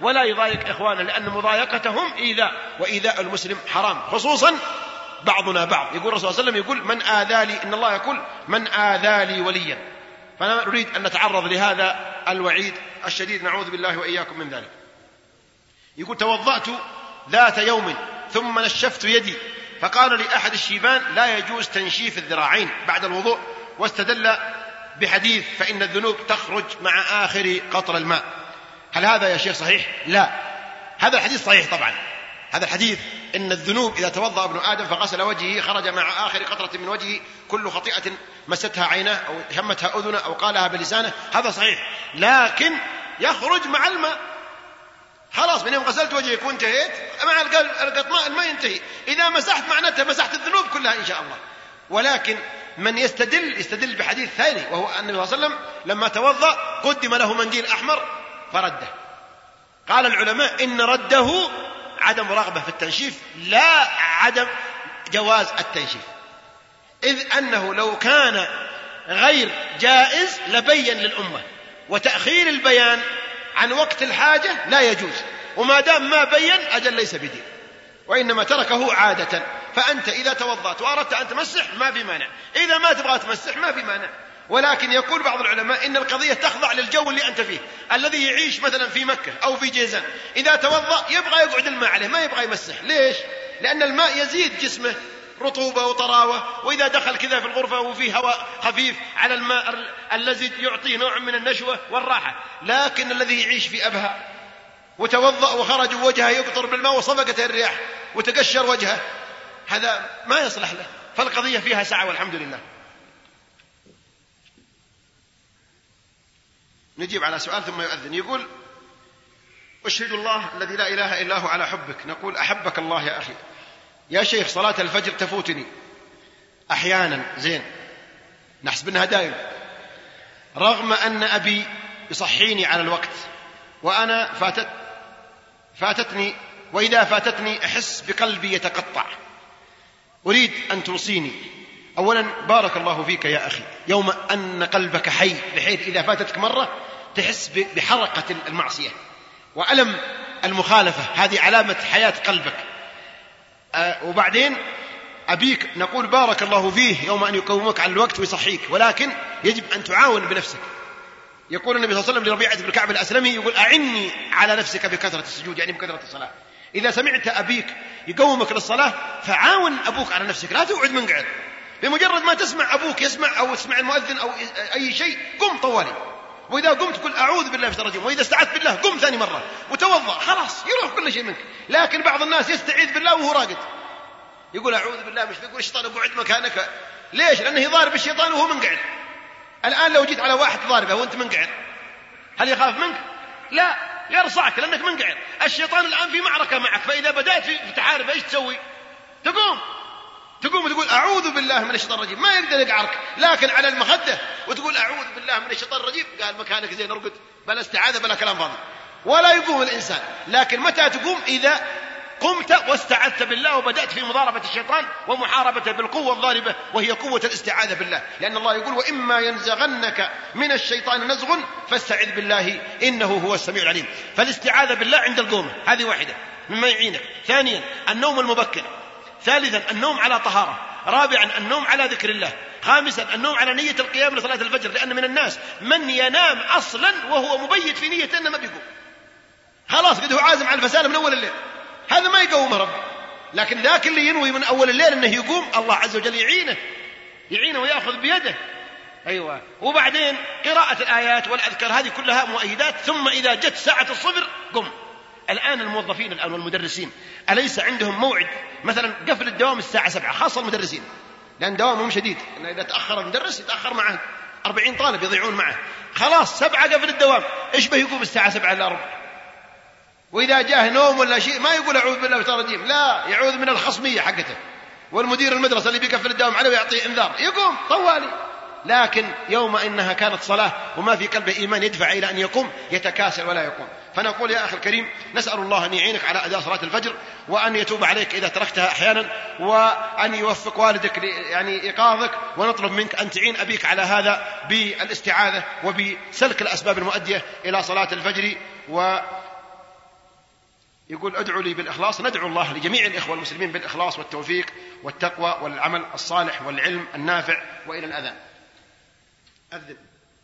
ولا يضايق إخوانه، لأن مضايقتهم إيذاء، وإيذاء المسلم حرام، خصوصا بعضنا بعض. يقول الرسول صلى الله عليه وسلم يقول من آذى لي، إن الله يقول من آذى لي وليا. فأنا أريد أن نتعرض لهذا الوعيد الشديد، نعوذ بالله وإياكم من ذلك. يقول توضأت ذات يوم ثم نشفت يدي، فقال لي أحد الشيبان لا يجوز تنشيف الذراعين بعد الوضوء، واستدل بحديث فإن الذنوب تخرج مع آخر قطر الماء. هل هذا يا شيخ صحيح؟ لا، هذا الحديث صحيح طبعا. هذا الحديث إن الذنوب إذا توضأ ابن آدم فغسل وجهه خرج مع آخر قطرة من وجهه كل خطيئة مستها عينه أو همتها أذنه أو قالها بلسانه، هذا صحيح، لكن يخرج مع الماء. خلاص من يوم غسلت وجهك وانتهيت مع القطماء الماء ينتهي. إذا مسحت معناتها مسحت الذنوب كلها إن شاء الله. ولكن من يستدل يستدل بحديث ثاني، وهو أن النبي صلى الله عليه وسلم لما توضأ قدم له منديل أحمر فرده. قال العلماء إن رده عدم رغبة في التنشيف، لا عدم جواز التنشيف، إذ أنه لو كان غير جائز لبين للأمة، وتأخير البيان عن وقت الحاجة لا يجوز، وما دام ما بين أجل ليس بدين، وإنما تركه عادة. فأنت إذا توضأت وأردت أن تمسح ما في مانع، إذا ما تبغى تمسح ما في مانع. ولكن يقول بعض العلماء إن القضية تخضع للجو اللي أنت فيه. الذي يعيش مثلا في مكة أو في جيزان إذا توضأ يبغى يقعد الماء عليه، ما يبغى يمسح. ليش؟ لأن الماء يزيد جسمه رطوبة وطراوة، وإذا دخل كذا في الغرفة وفيه هواء خفيف على الماء الذي يعطيه نوع من النشوة والراحة. لكن الذي يعيش في أبها وتوضأ وخرج وجهه يقطر بالماء وصفقت الرياح وتقشر وجهه، هذا ما يصلح له. فالقضية فيها سعة والحمد لله. نجيب على سؤال ثم يؤذن. يقول أشهد الله الذي لا إله إلا هو على حبك. نقول أحبك الله يا أخي. يا شيخ صلاة الفجر تفوتني أحيانا، زين نحسب أنها دائم، رغم أن أبي يصحيني على الوقت، وأنا فاتت فاتتني وإذا فاتتني أحس بقلبي يتقطع. أريد أن توصيني. أولا بارك الله فيك يا أخي، يوم أن قلبك حي بحيث إذا فاتتك مرة تحس بحرقة المعصية وألم المخالفة، هذه علامة حياة قلبك. أه وبعدين أبيك نقول بارك الله فيه يوم أن يقومك على الوقت ويصحيك، ولكن يجب أن تعاون بنفسك. يقول النبي صلى الله عليه وسلم لربيعة بن كعب الأسلمي يقول أعني على نفسك بكثرة السجود، يعني بكثرة الصلاة. إذا سمعت أبيك يقومك للصلاة فعاون أبوك على نفسك، لا تقعد منقعد. بمجرد ما تسمع أبوك يسمع أو تسمع المؤذن أو أي شيء قم طوالي، وإذا قمت قل أعوذ بالله من الشيطان الرجيم، وإذا استعذت بالله قم ثاني مرة وتوضأ، خلاص يروح كل شيء منك. لكن بعض الناس يستعيذ بالله وهو راقد، يقول أعوذ بالله، مش يقول الشيطان اقعد مكانك. ليش؟ لأنه يضارب الشيطان وهو منقعد. الآن لو جيت على واحد ضاربه وأنت منقعد هل يخاف منك؟ لا، يرصعك لأنك منقعد. الشيطان الآن في معركة معك، فإذا بدأت في تحارب إيش تسوي؟ تقوم تقوم وتقول أعوذ بالله من الشيطان الرجيم، ما يقدر يقعرك. لكن على المخدة وتقول أعوذ بالله من الشيطان الرجيم، قال مكانك زين ارقد، بلا استعاذة بلا كلام فاضي، ولا يقوم الإنسان. لكن متى تقوم؟ إذا قمت واستعذت بالله وبدأت في مضاربة الشيطان ومحاربته بالقوة الضاربة، وهي قوة الاستعاذة بالله، لأن الله يقول وإما ينزغنك من الشيطان نزغ فاستعذ بالله إنه هو السميع العليم. فالاستعاذة بالله عند القومة هذه واحدة مما يعينك. ثانيا النوم المبكر. ثالثا النوم على طهارة. رابعا النوم على ذكر الله. خامسا النوم على نية القيام لصلاة الفجر، لأن من الناس من ينام أصلا وهو مبيت في نية أنه ما بيقوم، خلاص قد هو عازم على الفسالة من أول الليل، هذا ما يقوم رب. لكن ذاك اللي ينوي من أول الليل أنه يقوم، الله عز وجل يعينه يعينه ويأخذ بيده. أيوة. وبعدين قراءة الآيات والأذكار هذه كلها مؤيدات. ثم إذا جت ساعة الصفر قم. الآن الموظفين الآن والمدرسين أليس عندهم موعد مثلا قفل الدوام الساعة سبعة، خاصة المدرسين لأن دوامهم شديد، إن إذا تأخر المدرس يتأخر معه أربعين طالب يضيعون معه، خلاص سبعة قفل الدوام، إيش به يقوم الساعة سبعة إلا ربع؟ وإذا جاه نوم ولا شيء ما يقول أعوذ بالله من الشيطان الرجيم، لا، يعوذ من الخصمية حقته، والمدير المدرسة اللي بيقفل الدوام عليه ويعطيه إنذار يقوم طوالي. لكن يوم إنها كانت صلاة وما في قلبه إيمان يدفع إلى أن يقوم يتكاسل ولا يقوم. فنقول يا أخي الكريم نسأل الله أن يعينك على أداء صلاة الفجر، وأن يتوب عليك إذا تركتها أحيانا، وأن يوفق والدك يعني إيقاظك، ونطلب منك أن تعين أبيك على هذا بالاستعاذة وبسلك الأسباب المؤدية إلى صلاة الفجر. و يقول ادعوا لي بالإخلاص. ندعو الله لجميع الإخوة المسلمين بالإخلاص والتوفيق والتقوى والعمل الصالح والعلم النافع وإلى الأذان. أذن.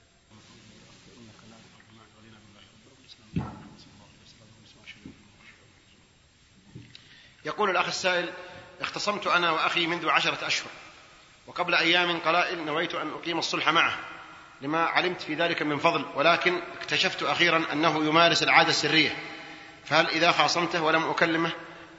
يقول الأخ السائل: اختصمت أنا وأخي منذ عشرة أشهر، وقبل أيام قلائل نويت أن أقيم الصلح معه لما علمت في ذلك من فضل، ولكن اكتشفت أخيرا أنه يمارس العادة السرية، فهل إذا خاصمته ولم أكلمه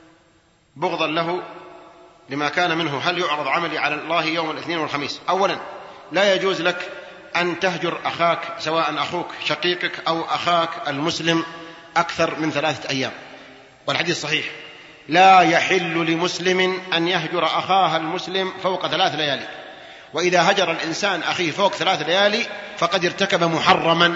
بغضا له لما كان منه هل يعرض عملي على الله يوم الاثنين والخميس؟ أولا، لا يجوز لك أن تهجر أخاك سواء أخوك شقيقك أو أخاك المسلم أكثر من ثلاثة أيام، والحديث صحيح: لا يحل لمسلم أن يهجر أخاه المسلم فوق ثلاث ليالي، وإذا هجر الإنسان أخيه فوق ثلاث ليالي فقد ارتكب محرما،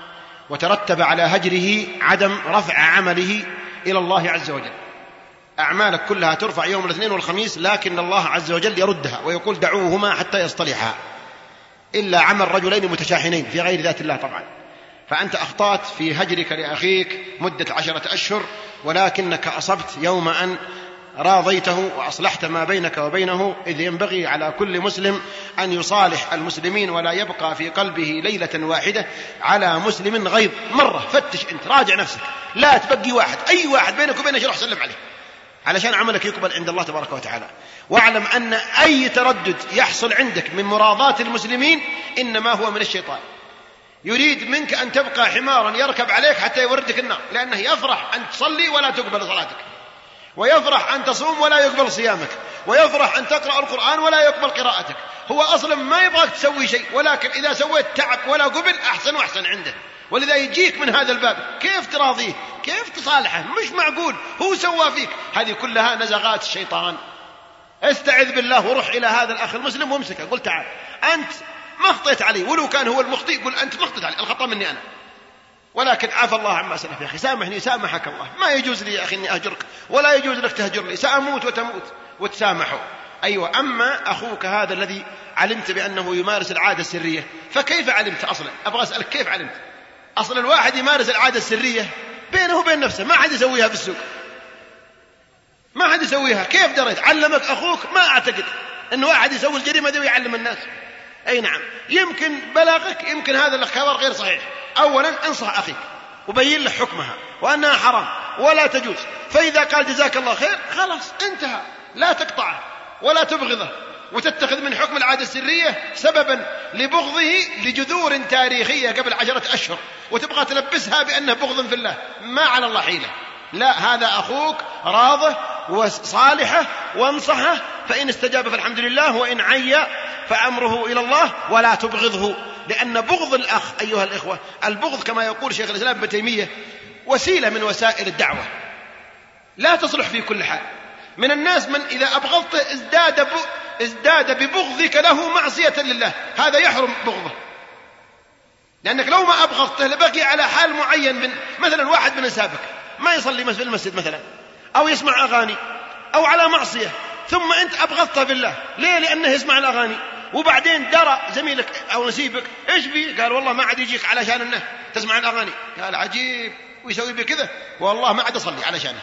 وترتب على هجره عدم رفع عمله إلى الله عز وجل. أعمالك كلها ترفع يوم الاثنين والخميس، لكن الله عز وجل يردها ويقول: دعوهما حتى يصطلحا، إلا عمل رجلين متشاحنين في غير ذات الله طبعا. فأنت أخطأت في هجرك لأخيك مدة عشرة أشهر، ولكنك أصبت يوم أن راضيته وأصلحت ما بينك وبينه، إذ ينبغي على كل مسلم أن يصالح المسلمين ولا يبقى في قلبه ليلة واحدة على مسلم غيظ. مرة فتش أنت، راجع نفسك، لا تبقي واحد، أي واحد بينك وبينه شرح سلم عليه علشان عملك يقبل عند الله تبارك وتعالى. واعلم أن أي تردد يحصل عندك من مراضاة المسلمين إنما هو من الشيطان، يريد منك أن تبقى حمارا يركب عليك حتى يوردك النار، لأنه يفرح أن تصلي ولا تقبل صلاتك، ويفرح أن تصوم ولا يقبل صيامك، ويفرح أن تقرأ القرآن ولا يقبل قراءتك. هو أصلا ما يبغاك تسوي شيء، ولكن إذا سويت تعب ولا قبل أحسن وأحسن عنده، ولذا يجيك من هذا الباب. كيف تراضيه؟ كيف تصالحه؟ مش معقول، هو سوى فيك. هذه كلها نزغات الشيطان. استعذ بالله وروح إلى هذا الأخ المسلم وامسكه، قل: تعال، أنت ما أخطيت علي، ولو كان هو المخطئ قل: أنت ما أخطيت علي، الخطأ مني أنا، ولكن عفى الله عما سلف. يا أخي سامحني، سامحك الله، ما يجوز لي يا أخي أني أهجرك، ولا يجوز لك تهجر لي، سأموت وتموت، وتسامحوا. أيوة. أما أخوك هذا الذي علمت بأنه يمارس العادة السرية، فكيف علمت أصلا؟ أبغى أسألك كيف علمت؟ أصلا الواحد يمارس العادة السرية بينه وبين نفسه، ما حد يسويها في السوق، ما حد يسويها. كيف دريت؟ علمك أخوك؟ ما أعتقد أنه واحد يسوي الجريمة دي ويعلم الناس. أي نعم، يمكن بلاغك، يمكن هذا الخبر غير صحيح. أولا انصح أخيك وبين له حكمها وأنها حرام ولا تجوز، فإذا قال جزاك الله خير خلاص انتهى، لا تقطعه ولا تبغضه وتتخذ من حكم العادة السرية سببا لبغضه لجذور تاريخية قبل عشرة أشهر، وتبغى تلبسها بأنه بغض في الله. ما على الله حيلة. لا، هذا أخوك راضه وصالحه، وانصحه، فإن استجاب فالحمد لله، وإن عيا فأمره إلى الله، ولا تبغضه، لأن بغض الأخ أيها الإخوة، البغض كما يقول شيخ الإسلام ابن تيمية وسيلة من وسائل الدعوة، لا تصلح في كل حال. من الناس من إذا أبغضته ازداد, ازداد ببغضك له معصية لله، هذا يحرم بغضه، لأنك لو ما أبغضته لبقي على حال معين. من مثلا واحد من أنسابك ما يصلي في المسجد مثلا، أو يسمع أغاني، أو على معصية، ثم أنت أبغضته بالله. ليه؟ لأنه يسمع الأغاني، وبعدين درى زميلك أو نسيبك إيش بي؟ قال: والله ما عاد يجيك علشان أنه تسمع الأغاني. قال: عجيب، ويسوي بكذا، والله ما عاد أصلي علشانه.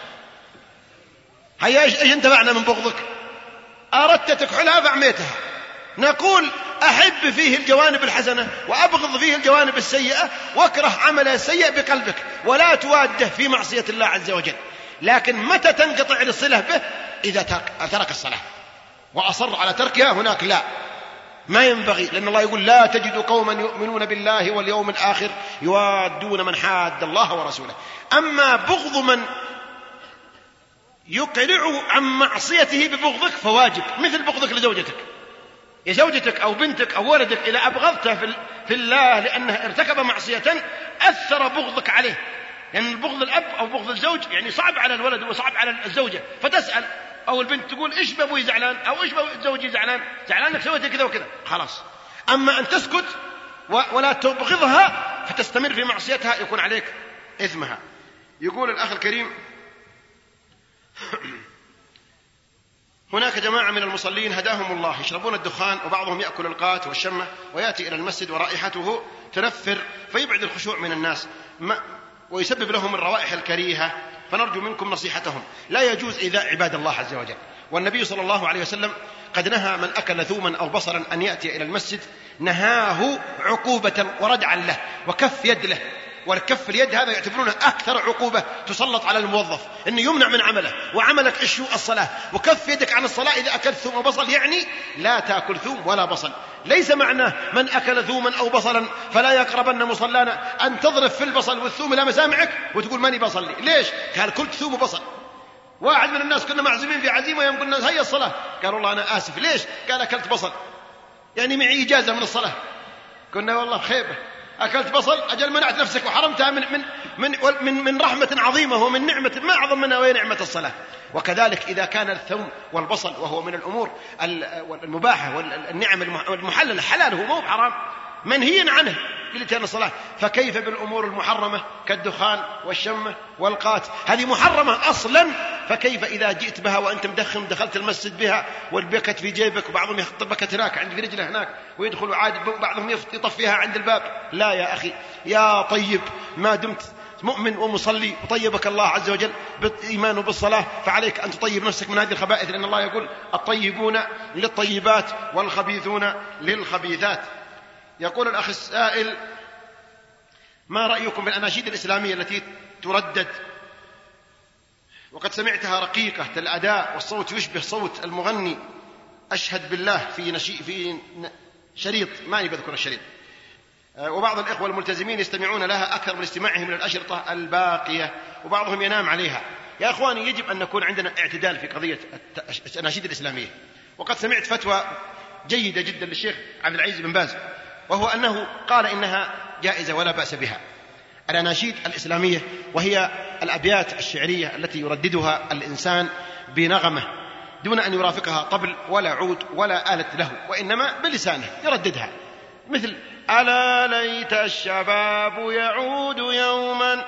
هيا إيش أنت معنى من بغضك؟ أردت تكحلها فعميتها. نقول: أحب فيه الجوانب الحسنة وأبغض فيه الجوانب السيئة، واكره عمله السيء بقلبك، ولا تواده في معصية الله عز وجل. لكن متى تنقطع الصلة به؟ إذا ترك الصلاة وأصر على تركها، هناك لا، ما ينبغي، لأن الله يقول: لا تجد قوما يؤمنون بالله واليوم الآخر يوادون من حاد الله ورسوله. أما بغض من يقلع عن معصيته ببغضك فواجب، مثل بغضك لزوجتك. يا زوجتك أو بنتك أو ولدك إذا أبغضته في الله لأنه ارتكب معصية، أثر بغضك عليه، لأن يعني بغض الأب أو بغض الزوج يعني صعب على الولد وصعب على الزوجة، فتسأل أو البنت تقول: إيش بأبوي زعلان؟ أو إيش بزوجي زعلان؟ زعلان إنك سويت كذا وكذا، خلاص. أما أن تسكت ولا تبغضها فتستمر في معصيتها يكون عليك إثمها. يقول الأخ الكريم: هناك جماعة من المصلين هداهم الله يشربون الدخان، وبعضهم يأكل القات والشمة، ويأتي إلى المسجد ورائحته تنفر فيبعد الخشوع من الناس، ويسبب لهم الروائح الكريهة فنرجو منكم نصيحتهم. لا يجوز إيذاء عباد الله عز وجل. والنبي صلى الله عليه وسلم قد نهى من أكل ثوما أو بصلا أن يأتي إلى المسجد، نهاه عقوبة وردعا له وكف يد له. والكف اليد هذا يعتبرونه أكثر عقوبة تسلط على الموظف، أنه يمنع من عمله. وعملك إيش؟ الصلاة. وكف يدك عن الصلاة إذا أكلت ثوم أو بصل، يعني لا تأكل ثوم ولا بصل. ليس معناه من أكل ثوما أو بصلا فلا يقربن مصلانا أن تضرب في البصل والثوم إلى مسامعك وتقول ماني بصلي. ليش؟ قال كلت ثوم وبصل. واحد من الناس كنا معزومين في عزيمة يوم قلنا هيا الصلاة، قال والله أنا آسف. ليش؟ قال أكلت بصل، يعني معي إجازة من الصلاة. قلنا والله خيبة، أكلت بصل، أجل منعت نفسك وحرمتها من من من من, من رحمة عظيمة ومن نعمة ما أعظم منها وهي نعمة الصلاة. وكذلك إذا كان الثوم والبصل وهو من الأمور المباحة والنعم المحللة، حلاله مو حرام، منهي عنه قلتين الصلاة، فكيف بالأمور المحرمة كالدخان والشمة والقات؟ هذه محرمة أصلا، فكيف إذا جئت بها وأنت مدخن دخلت المسجد بها والبكت في جيبك، وبعضهم يحط بكت هناك عند في رجله هناك ويدخل عادي، بعضهم يطفيها عند الباب. لا يا أخي يا طيب، ما دمت مؤمن ومصلي وطيبك الله عز وجل بالإيمان وبالصلاة، فعليك أن تطيب نفسك من هذه الخبائث، لأن الله يقول الطيبون للطيبات والخبيثون للخبيثات. يقول الأخ السائل: ما رأيكم بالأناشيد الإسلامية التي تردد وقد سمعتها رقيقة الأداء والصوت يشبه صوت المغني، أشهد بالله، في, نشي في شريط، ما بذكر الشريط، وبعض الإخوة الملتزمين يستمعون لها أكثر من استماعهم من الأشرطة الباقية، وبعضهم ينام عليها. يا أخواني، يجب أن نكون عندنا اعتدال في قضية الأناشيد الإسلامية. وقد سمعت فتوى جيدة جدا للشيخ عبد العزيز بن باز، وهو أنه قال إنها جائزة ولا بأس بها. الأناشيد الإسلامية وهي الأبيات الشعرية التي يرددها الإنسان بنغمة دون أن يرافقها طبل ولا عود ولا آلة له، وإنما بلسانه يرددها، مثل: ألا ليت الشباب يعود يوما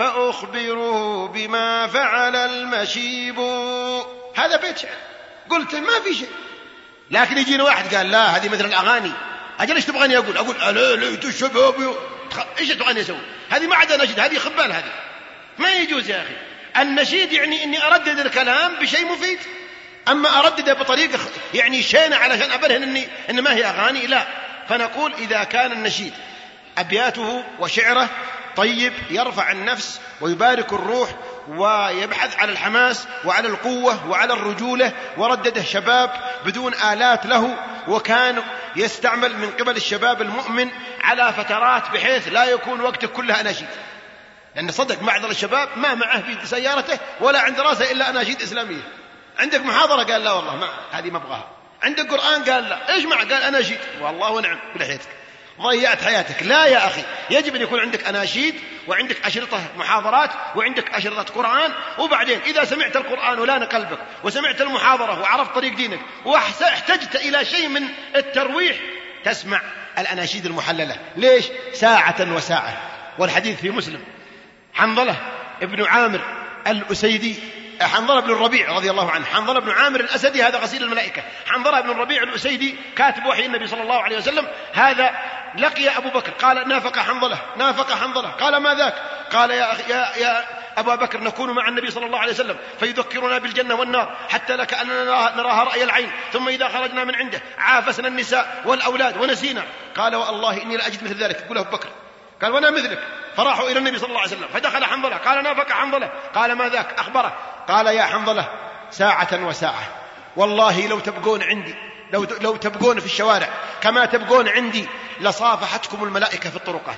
فأخبره بما فعل المشيب. هذا بيت شعر، قلت ما في شيء. لكن يجينا واحد قال لا هذه مثل الأغاني، أجل إيش تبغاني أقول؟ أقول ألا ليت الشباب، إيش تبغاني أسوي؟ هذه ما عدا نشيد، هذه خبال، هذه ما يجوز يا أخي. النشيد يعني إني أردد الكلام بشيء مفيد، أما أردده بطريقة يعني شينة علشان أبرهن إني إن ما هي أغاني، لا. فنقول إذا كان النشيد أبياته وشعره طيب يرفع النفس ويبارك الروح ويبحث على الحماس وعلى القوة وعلى الرجولة، وردده شباب بدون آلات له، وكان يستعمل من قبل الشباب المؤمن على فترات بحيث لا يكون وقته كلها أناشيد، لأن صدق معذر الشباب ما معه في سيارته ولا عند راسه إلا أناشيد إسلامية. عندك محاضرة؟ قال لا والله ما هذه ما أبغاها. عندك قرآن؟ قال لا. إيش مع؟ قال أناشيد. والله ونعم بلحيتك، ضيعت حياتك. لا يا أخي، يجب أن يكون عندك أناشيد وعندك أشرطة محاضرات وعندك أشرطة قرآن. وبعدين إذا سمعت القرآن ولان قلبك وسمعت المحاضرة وعرفت طريق دينك واحتجت إلى شيء من الترويح، تسمع الأناشيد المحللة. ليش؟ ساعة وساعة. والحديث في مسلم: حنظلة ابن عامر الأسيدي، حنظلة بن الربيع رضي الله عنه، حنظلة بن عامر الأسدي هذا غسيل الملائكة، حنظلة بن الربيع الأسيدي كاتب وحي النبي صلى الله عليه وسلم، هذا لقي أبو بكر، قال نافق حنظلة نافق حنظلة، قال ما ذاك؟ قال يا, يا, يا أبا بكر نكون مع النبي صلى الله عليه وسلم فيذكرنا بالجنة والنار حتى لك أن نراها رأي العين، ثم إذا خرجنا من عنده عافسنا النساء والأولاد ونسينا. قال والله إني لأجد مثل ذلك. يقول أبو بكر، قال وانا مثلك. فراحوا إلى النبي صلى الله عليه وسلم فدخل حنظلة، قال نافق حنظلة، قال ما ذاك؟ أخبره. قال يا حنظلة ساعة وساعة، والله لو تبقون عندي لو, لو تبقون في الشوارع كما تبقون عندي لصافحتكم الملائكة في الطرقات،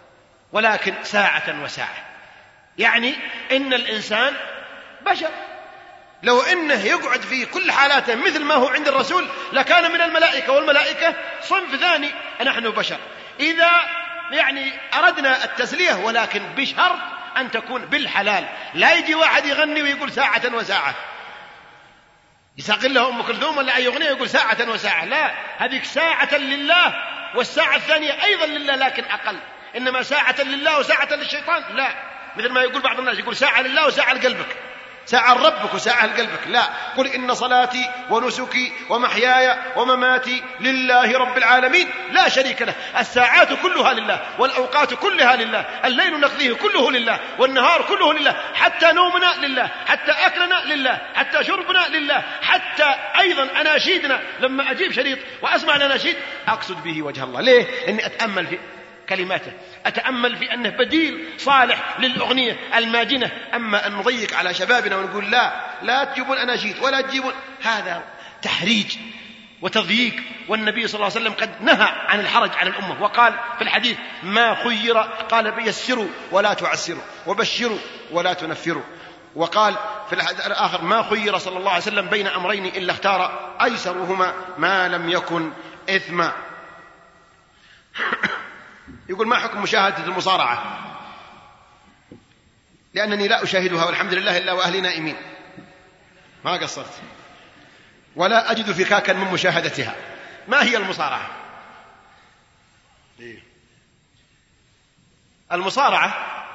ولكن ساعة وساعة. يعني إن الإنسان بشر، لو إنه يقعد في كل حالاته مثل ما هو عند الرسول لكان من الملائكة، والملائكة صنف ثاني، نحن بشر. إذا يعني أردنا التسلية ولكن بشرط أن تكون بالحلال، لا يجي واحد يغني ويقول ساعة وساعة، يساقل له أم كلثوم ولا أي أغنية يقول ساعة وساعة، لا، هذه ساعة لله والساعة الثانية أيضا لله لكن أقل. إنما ساعة لله وساعة للشيطان لا، مثل ما يقول بعض الناس يقول ساعة لله وساعة لقلبك، ساعة لربك وساعة لقلبك. لا، قل إن صلاتي ونسكي ومحياي ومماتي لله رب العالمين لا شريك له. الساعات كلها لله، والأوقات كلها لله، الليل نقضيه كله لله، والنهار كله لله، حتى نومنا لله، حتى أكلنا لله، حتى شربنا لله، حتى أيضا أناشيدنا. لما أجيب شريط وأسمع الأناشيد أقصد به وجه الله. ليه؟ إني أتأمل في كلماته، أتأمل في أنه بديل صالح للأغنية الماجنة. أما أن نضيق على شبابنا ونقول لا لا تجيبون أناشيد ولا تجيبون، هذا تحريج وتضييق. والنبي صلى الله عليه وسلم قد نهى عن الحرج على الأمة، وقال في الحديث ما خير، قال يسروا ولا تعسروا، وبشروا ولا تنفروا. وقال في الحديث الآخر ما خير صلى الله عليه وسلم بين أمرين إلا اختار أيسرهما ما لم يكن إثما. يقول ما حكم مشاهدة المصارعة؟ لأنني لا أشاهدها والحمد لله إلا وأهلي نائمين، ما قصرت ولا أجد فكاكا من مشاهدتها. ما هي المصارعة؟ المصارعة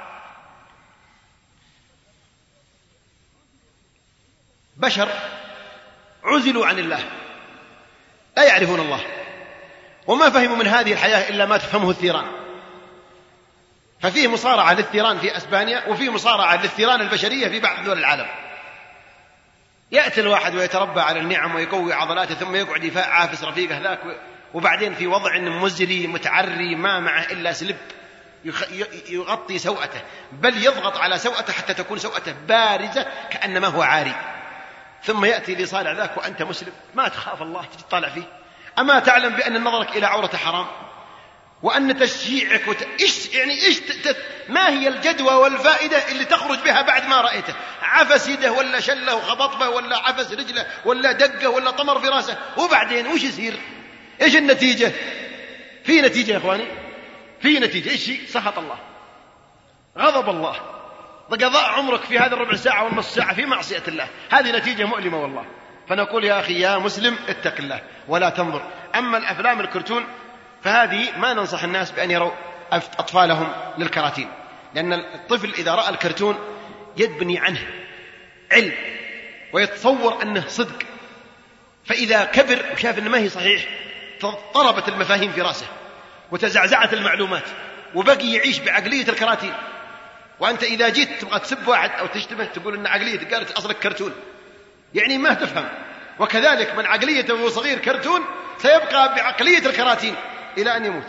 بشر عزلوا عن الله، لا يعرفون الله، وما فهموا من هذه الحياة إلا ما تفهمه الثيران. ففيه مصارعة للثيران في أسبانيا، وفيه مصارعة للثيران البشرية في بعض دول العالم. يأتي الواحد ويتربى على النعم ويقوي عضلاته، ثم يقعد يعافس رفيقه ذاك، وبعدين في وضع مزري متعري ما معه إلا سلب يغطي سوءته، بل يضغط على سوءته حتى تكون سوءته بارزة كأنما هو عاري. ثم يأتي لصالح ذاك وأنت مسلم، ما تخاف الله تجي تطالع فيه؟ أما تعلم بأن نظرك إلى عورة حرام، وأن تشجيعك وت... إيش يعني إيش ت... ما هي الجدوى والفائدة اللي تخرج بها بعد ما رأيته؟ عفس يده ولا شله وخبط به ولا عفس رجله ولا دقه ولا طمر في راسه، وبعدين وش يصير؟ إيش النتيجة؟ في نتيجة يا إخواني، في نتيجة. إيش هي؟ سخط الله، غضب الله، قضاء عمرك في هذه الربع ساعة والنص ساعة في معصية الله. هذه نتيجة مؤلمة والله. فنقول يا أخي يا مسلم اتق الله ولا تنظر. أما الأفلام الكرتون فهذه ما ننصح الناس بأن يروا أطفالهم للكراتين، لأن الطفل إذا رأى الكرتون يبني عنه علم ويتصور أنه صدق، فإذا كبر وشاف أنه ما هي صحيح اضطربت المفاهيم في رأسه وتزعزعت المعلومات وبقي يعيش بعقلية الكراتين. وأنت إذا جيت تبغى تسب واحد أو تشتمه تقول إن عقليته قالت أصلك كرتون، يعني ما تفهم. وكذلك من عقليته وهو صغير كرتون سيبقى بعقلية الكراتين إلى أن يموت.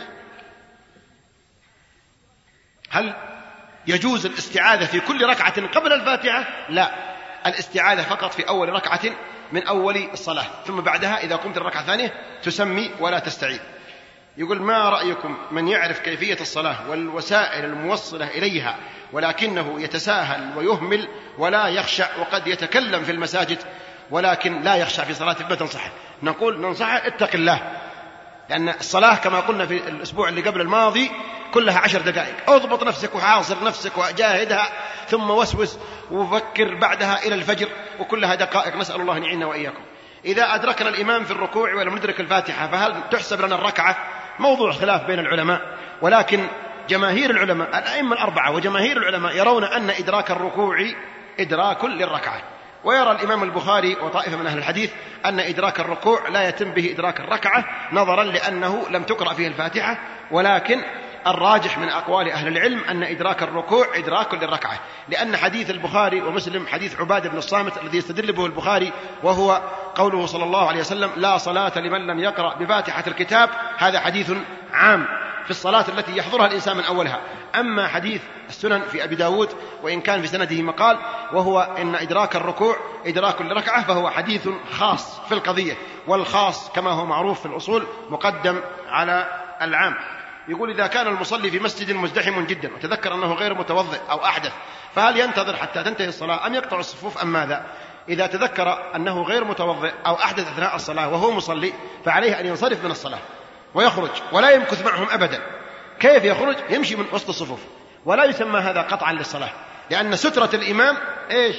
هل يجوز الاستعاذة في كل ركعة قبل الفاتحة؟ لا، الاستعاذة فقط في أول ركعة من أول الصلاة، ثم بعدها إذا قمت الركعة الثانية تسمي ولا تستعيذ. يقول ما رأيكم من يعرف كيفية الصلاة والوسائل الموصلة إليها ولكنه يتساهل ويهمل ولا يخشع، وقد يتكلم في المساجد ولكن لا يخشع في صلاته، ما تنصحه؟ نقول ننصحه اتق الله، لأن الصلاة كما قلنا في الأسبوع اللي قبل الماضي كلها عشر دقائق. اضبط نفسك وحاصر نفسك وجاهدها، ثم وسوس وفكر بعدها إلى الفجر، وكلها دقائق. نسأل الله أن يعيننا وإياكم. إذا أدركنا الإمام في الركوع ولم ندرك الفاتحة فهل تحسب لنا الركعة؟ موضوع خلاف بين العلماء، ولكن جماهير العلماء الأئمة الأربعة وجماهير العلماء يرون أن إدراك الركوع إدراك للركعة. ويرى الإمام البخاري وطائفة من أهل الحديث أن إدراك الركوع لا يتم به إدراك الركعة، نظرا لأنه لم تقرأ فيه الفاتحة. ولكن الراجح من أقوال أهل العلم أن إدراك الركوع إدراك للركعة، لأن حديث البخاري ومسلم حديث عبادة بن الصامت الذي يستدل به البخاري، وهو قوله صلى الله عليه وسلم لا صلاة لمن لم يقرأ بفاتحة الكتاب، هذا حديث عام في الصلاة التي يحضرها الإنسان من أولها. أما حديث السنن في أبي داود وإن كان في سنده مقال، وهو إن إدراك الركوع إدراك للركعة، فهو حديث خاص في القضية، والخاص كما هو معروف في الأصول مقدم على العام. يقول إذا كان المصلي في مسجد مزدحم جدا وتذكر أنه غير متوضئ أو أحدث، فهل ينتظر حتى تنتهي الصلاة أم يقطع الصفوف أم ماذا؟ إذا تذكر أنه غير متوضئ أو أحدث أثناء الصلاة وهو مصلي فعليه أن ينصرف من الصلاة ويخرج ولا يمكث معهم أبدا. كيف يخرج؟ يمشي من وسط الصفوف، ولا يسمى هذا قطعا للصلاة، لأن سترة الإمام إيش؟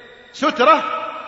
سترة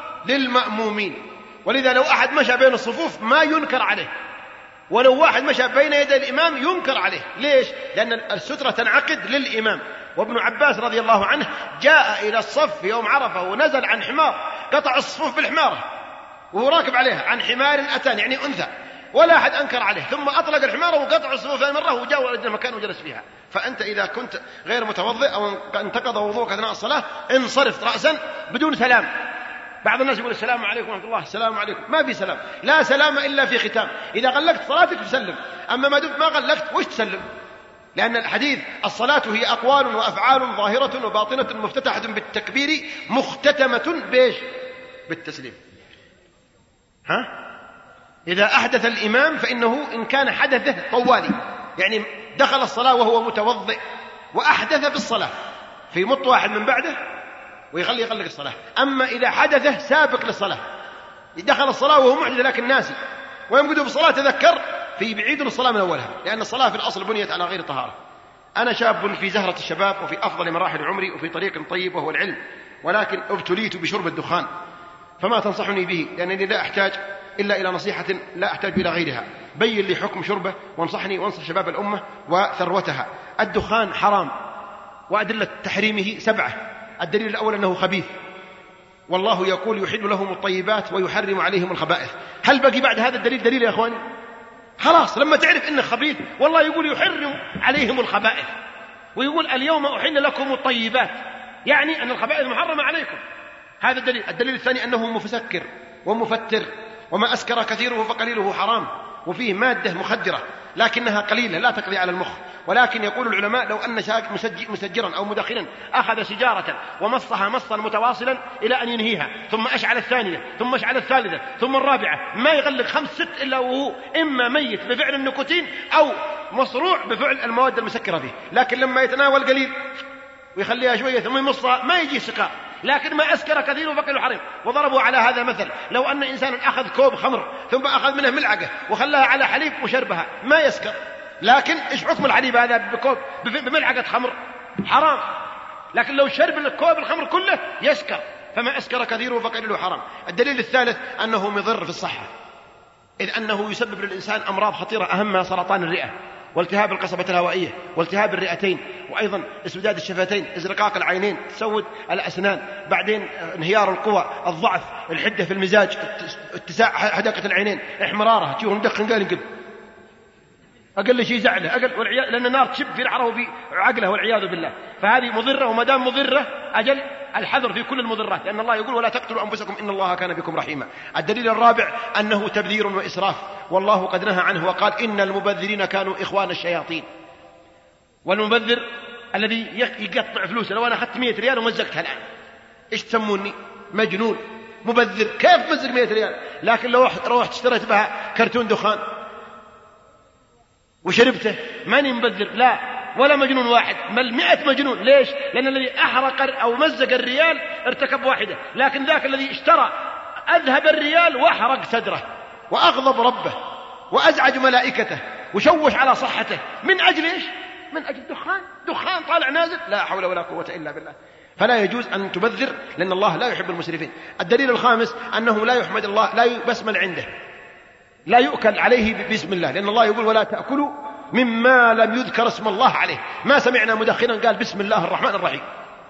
للمأمومين. ولذا لو أحد مشى بين الصفوف ما ينكر عليه، ولو واحد مشى بين يدي الإمام ينكر عليه. ليش؟ لأن السترة تنعقد للإمام، وابن عباس رضي الله عنه جاء إلى الصف يوم عرفة ونزل عن حمار، قطع الصفوف بالحمارة وهو راكب عليها، عن حمار أتان يعني أنثى، ولا أحد أنكر عليه، ثم أطلق الحمار وقطع الصفوف مرة وجاء إلى المكان وجلس فيها. فأنت إذا كنت غير متوضئ أو انتقض وضوءك أثناء الصلاة انصرف رأسا بدون سلام. بعض الناس يقول السلام عليكم ورحمة الله، السلام عليكم، ما في سلام، لا سلام إلا في ختام. إذا غلقت صلاتك تسلم، أما ما دمت ما غلقت وش تسلم؟ لأن الحديث الصلاة هي أقوال وأفعال ظاهرة وباطنة مفتتحة بالتكبير مختتمة بإيش؟ بالتسليم. ها؟ إذا أحدث الإمام فإنه إن كان حدثه طوالي، يعني دخل الصلاة وهو متوضئ وأحدث في الصلاة في مط واحد من بعده ويخلي يغلق الصلاة. أما إذا حدثه سابق للصلاة دخل الصلاة وهو محدث لكن ناسي ويوم قدوا بالصلاة تذكر في بعيد الصلاة من أولها، لأن الصلاة في الأصل بنيت على غير طهارة. أنا شاب في زهرة الشباب وفي أفضل مراحل عمري وفي طريق طيب وهو العلم، ولكن ابتليت بشرب الدخان، فما تنصحني به؟ لأنني لا أحتاج إلا إلى نصيحة لا أحتاج إلى غيرها. بين لي حكم شربه وانصحني وانصح شباب الأمة وثروتها. الدخان حرام وأدلة تحريمه سبعة. الدليل الأول أنه خبيث، والله يقول يحل لهم الطيبات ويحرم عليهم الخبائث. هل بقي بعد هذا الدليل دليل يا أخواني؟ خلاص لما تعرف إنه خبيث والله يقول يحرم عليهم الخبائث، ويقول اليوم أحل لكم الطيبات، يعني أن الخبائث محرمة عليكم. هذا الدليل. الدليل الثاني أنه مسكر ومفتر، وما أسكر كثيره فقليله حرام، وفيه مادة مخدرة لكنها قليلة لا تقضي على المخ. ولكن يقول العلماء لو أن مسجرا أو مدخنا أخذ سجارة ومصها مصا متواصلا إلى أن ينهيها ثم أشعل الثانية ثم أشعل الثالثة ثم الرابعة ما يغلق خمس ست إلا وهو إما ميت بفعل النيكوتين أو مصروع بفعل المواد المسكرة به. لكن لما يتناول قليل ويخليها شوية ثم يمصها ما يجي سكار، لكن ما أسكر كثير فقل حريم. وضربوا على هذا مثل، لو أن إنسان أخذ كوب خمر ثم أخذ منه ملعقة وخلاها على حليب وشربها ما يسكر، لكن إيش حكم الحليب هذا بكوب بملعقة خمر؟ حرام. لكن لو شرب الكوب الخمر كله يسكر، فما أسكر كثيره فقليله حرام. الدليل الثالث أنه مضر في الصحة، إذ أنه يسبب للإنسان أمراض خطيرة أهمها سرطان الرئة والتهاب القصبة الهوائية والتهاب الرئتين، وأيضا اسوداد الشفتين، ازرقاق العينين، تسود الأسنان، بعدين انهيار القوى، الضعف، الحدة في المزاج، اتساع حدقة العينين، احمرارها، تشوفه مدخن قال انقل أقل شيء زعله أقل، والعياذ لأن النار تشب في رعره وفي عقله والعياذ بالله. فهذه مضرة، وما دام مضرة أجل الحذر في كل المضرات، لأن الله يقول ولا تقتلوا أنفسكم إن الله كان بكم رحيما. الدليل الرابع أنه تبذير وإسراف، والله قد نهى عنه وقال إن المبذرين كانوا إخوان الشياطين. والمبذر الذي يقطع فلوسه، لو أنا أخذت مئة ريال ومزقتها الآن إيش تسموني؟ مجنون مبذر. كيف تمزق مئة ريال؟ لكن لو روحت اشتريت بها كرتون دخان وشربته ماني مبذر، لا ولا مجنون واحد، بل مئة مجنون. ليش؟ لأن الذي أحرق أو مزق الريال ارتكب واحدة، لكن ذاك الذي اشترى أذهب الريال وأحرق صدره وأغضب ربه وأزعج ملائكته وشوش على صحته من أجل إيش؟ من أجل دخان دخان طالع نازل، لا حول ولا قوة إلا بالله. فلا يجوز أن تبذر، لأن الله لا يحب المسرفين. الدليل الخامس أنه لا يحمد الله، لا يبسمل عنده، لا يؤكل عليه بسم الله، لأن الله يقول ولا تأكلوا مما لم يذكر اسم الله عليه. ما سمعنا مدخنا قال بسم الله الرحمن الرحيم،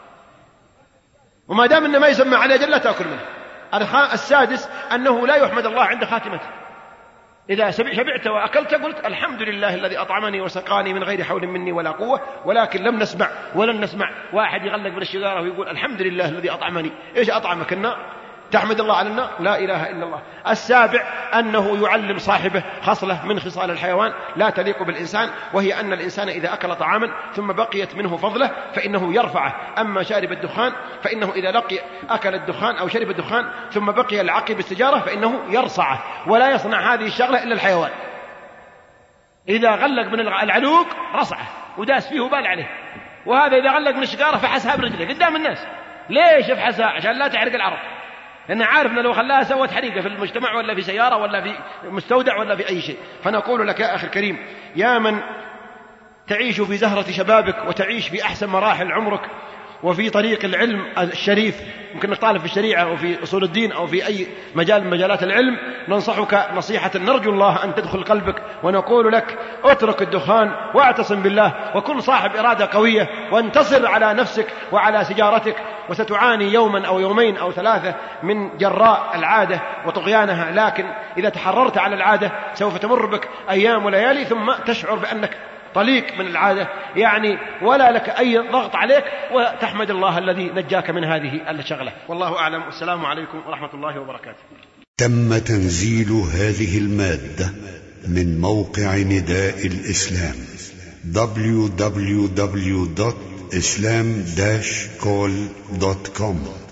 وما دام إنه ما يسمى عليه جل لا تأكل منه. السادس أنه لا يحمد الله عند خاتمته. إذا شبعت وأكلت قلت الحمد لله الذي أطعمني وسقاني من غير حول مني ولا قوة، ولكن لم نسمع ولن نسمع واحد يغلق بالشجارة ويقول الحمد لله الذي أطعمني. إيش أطعمك؟ النار؟ تحمد الله على النار؟ لا إله إلا الله. السابع أنه يعلم صاحبه خصلة من خصال الحيوان لا تليق بالإنسان، وهي أن الإنسان إذا أكل طعاما ثم بقيت منه فضلة فإنه يرفعه. أما شارب الدخان فإنه إذا لقي أكل الدخان أو شرب الدخان ثم بقي العقي بالسجارة فإنه يرصعه، ولا يصنع هذه الشغلة إلا الحيوان. إذا غلق من العلوق رصعه وداس فيه وبال عليه، وهذا إذا غلق من الشجارة فحسها برجله قدام الناس. ليش يفحسها؟ عشان لا تحرق العرض، لأنه عارف أنه لو خلاها سوت حريقة في المجتمع ولا في سيارة ولا في مستودع ولا في أي شيء. فنقول لك يا أخي الكريم، يا من تعيش في زهرة شبابك وتعيش في أحسن مراحل عمرك وفي طريق العلم الشريف، يمكن انك طالب في الشريعة أو في أصول الدين أو في أي مجال من مجالات العلم، ننصحك نصيحة نرجو الله أن تدخل قلبك، ونقول لك اترك الدخان واعتصم بالله، وكن صاحب إرادة قوية، وانتصر على نفسك وعلى سجارتك، وستعاني يوما أو يومين أو ثلاثة من جراء العادة وطغيانها، لكن إذا تحررت على العادة سوف تمر بك أيام وليالي ثم تشعر بأنك طليق من العادة، يعني ولا لك أي ضغط عليك، وتحمد الله الذي نجاك من هذه الشغلة. والله أعلم، والسلام عليكم ورحمة الله وبركاته. تم تنزيل هذه المادة من موقع نداء الإسلام دبليو دبليو دبليو دوت إسلام داش كول دوت كوم.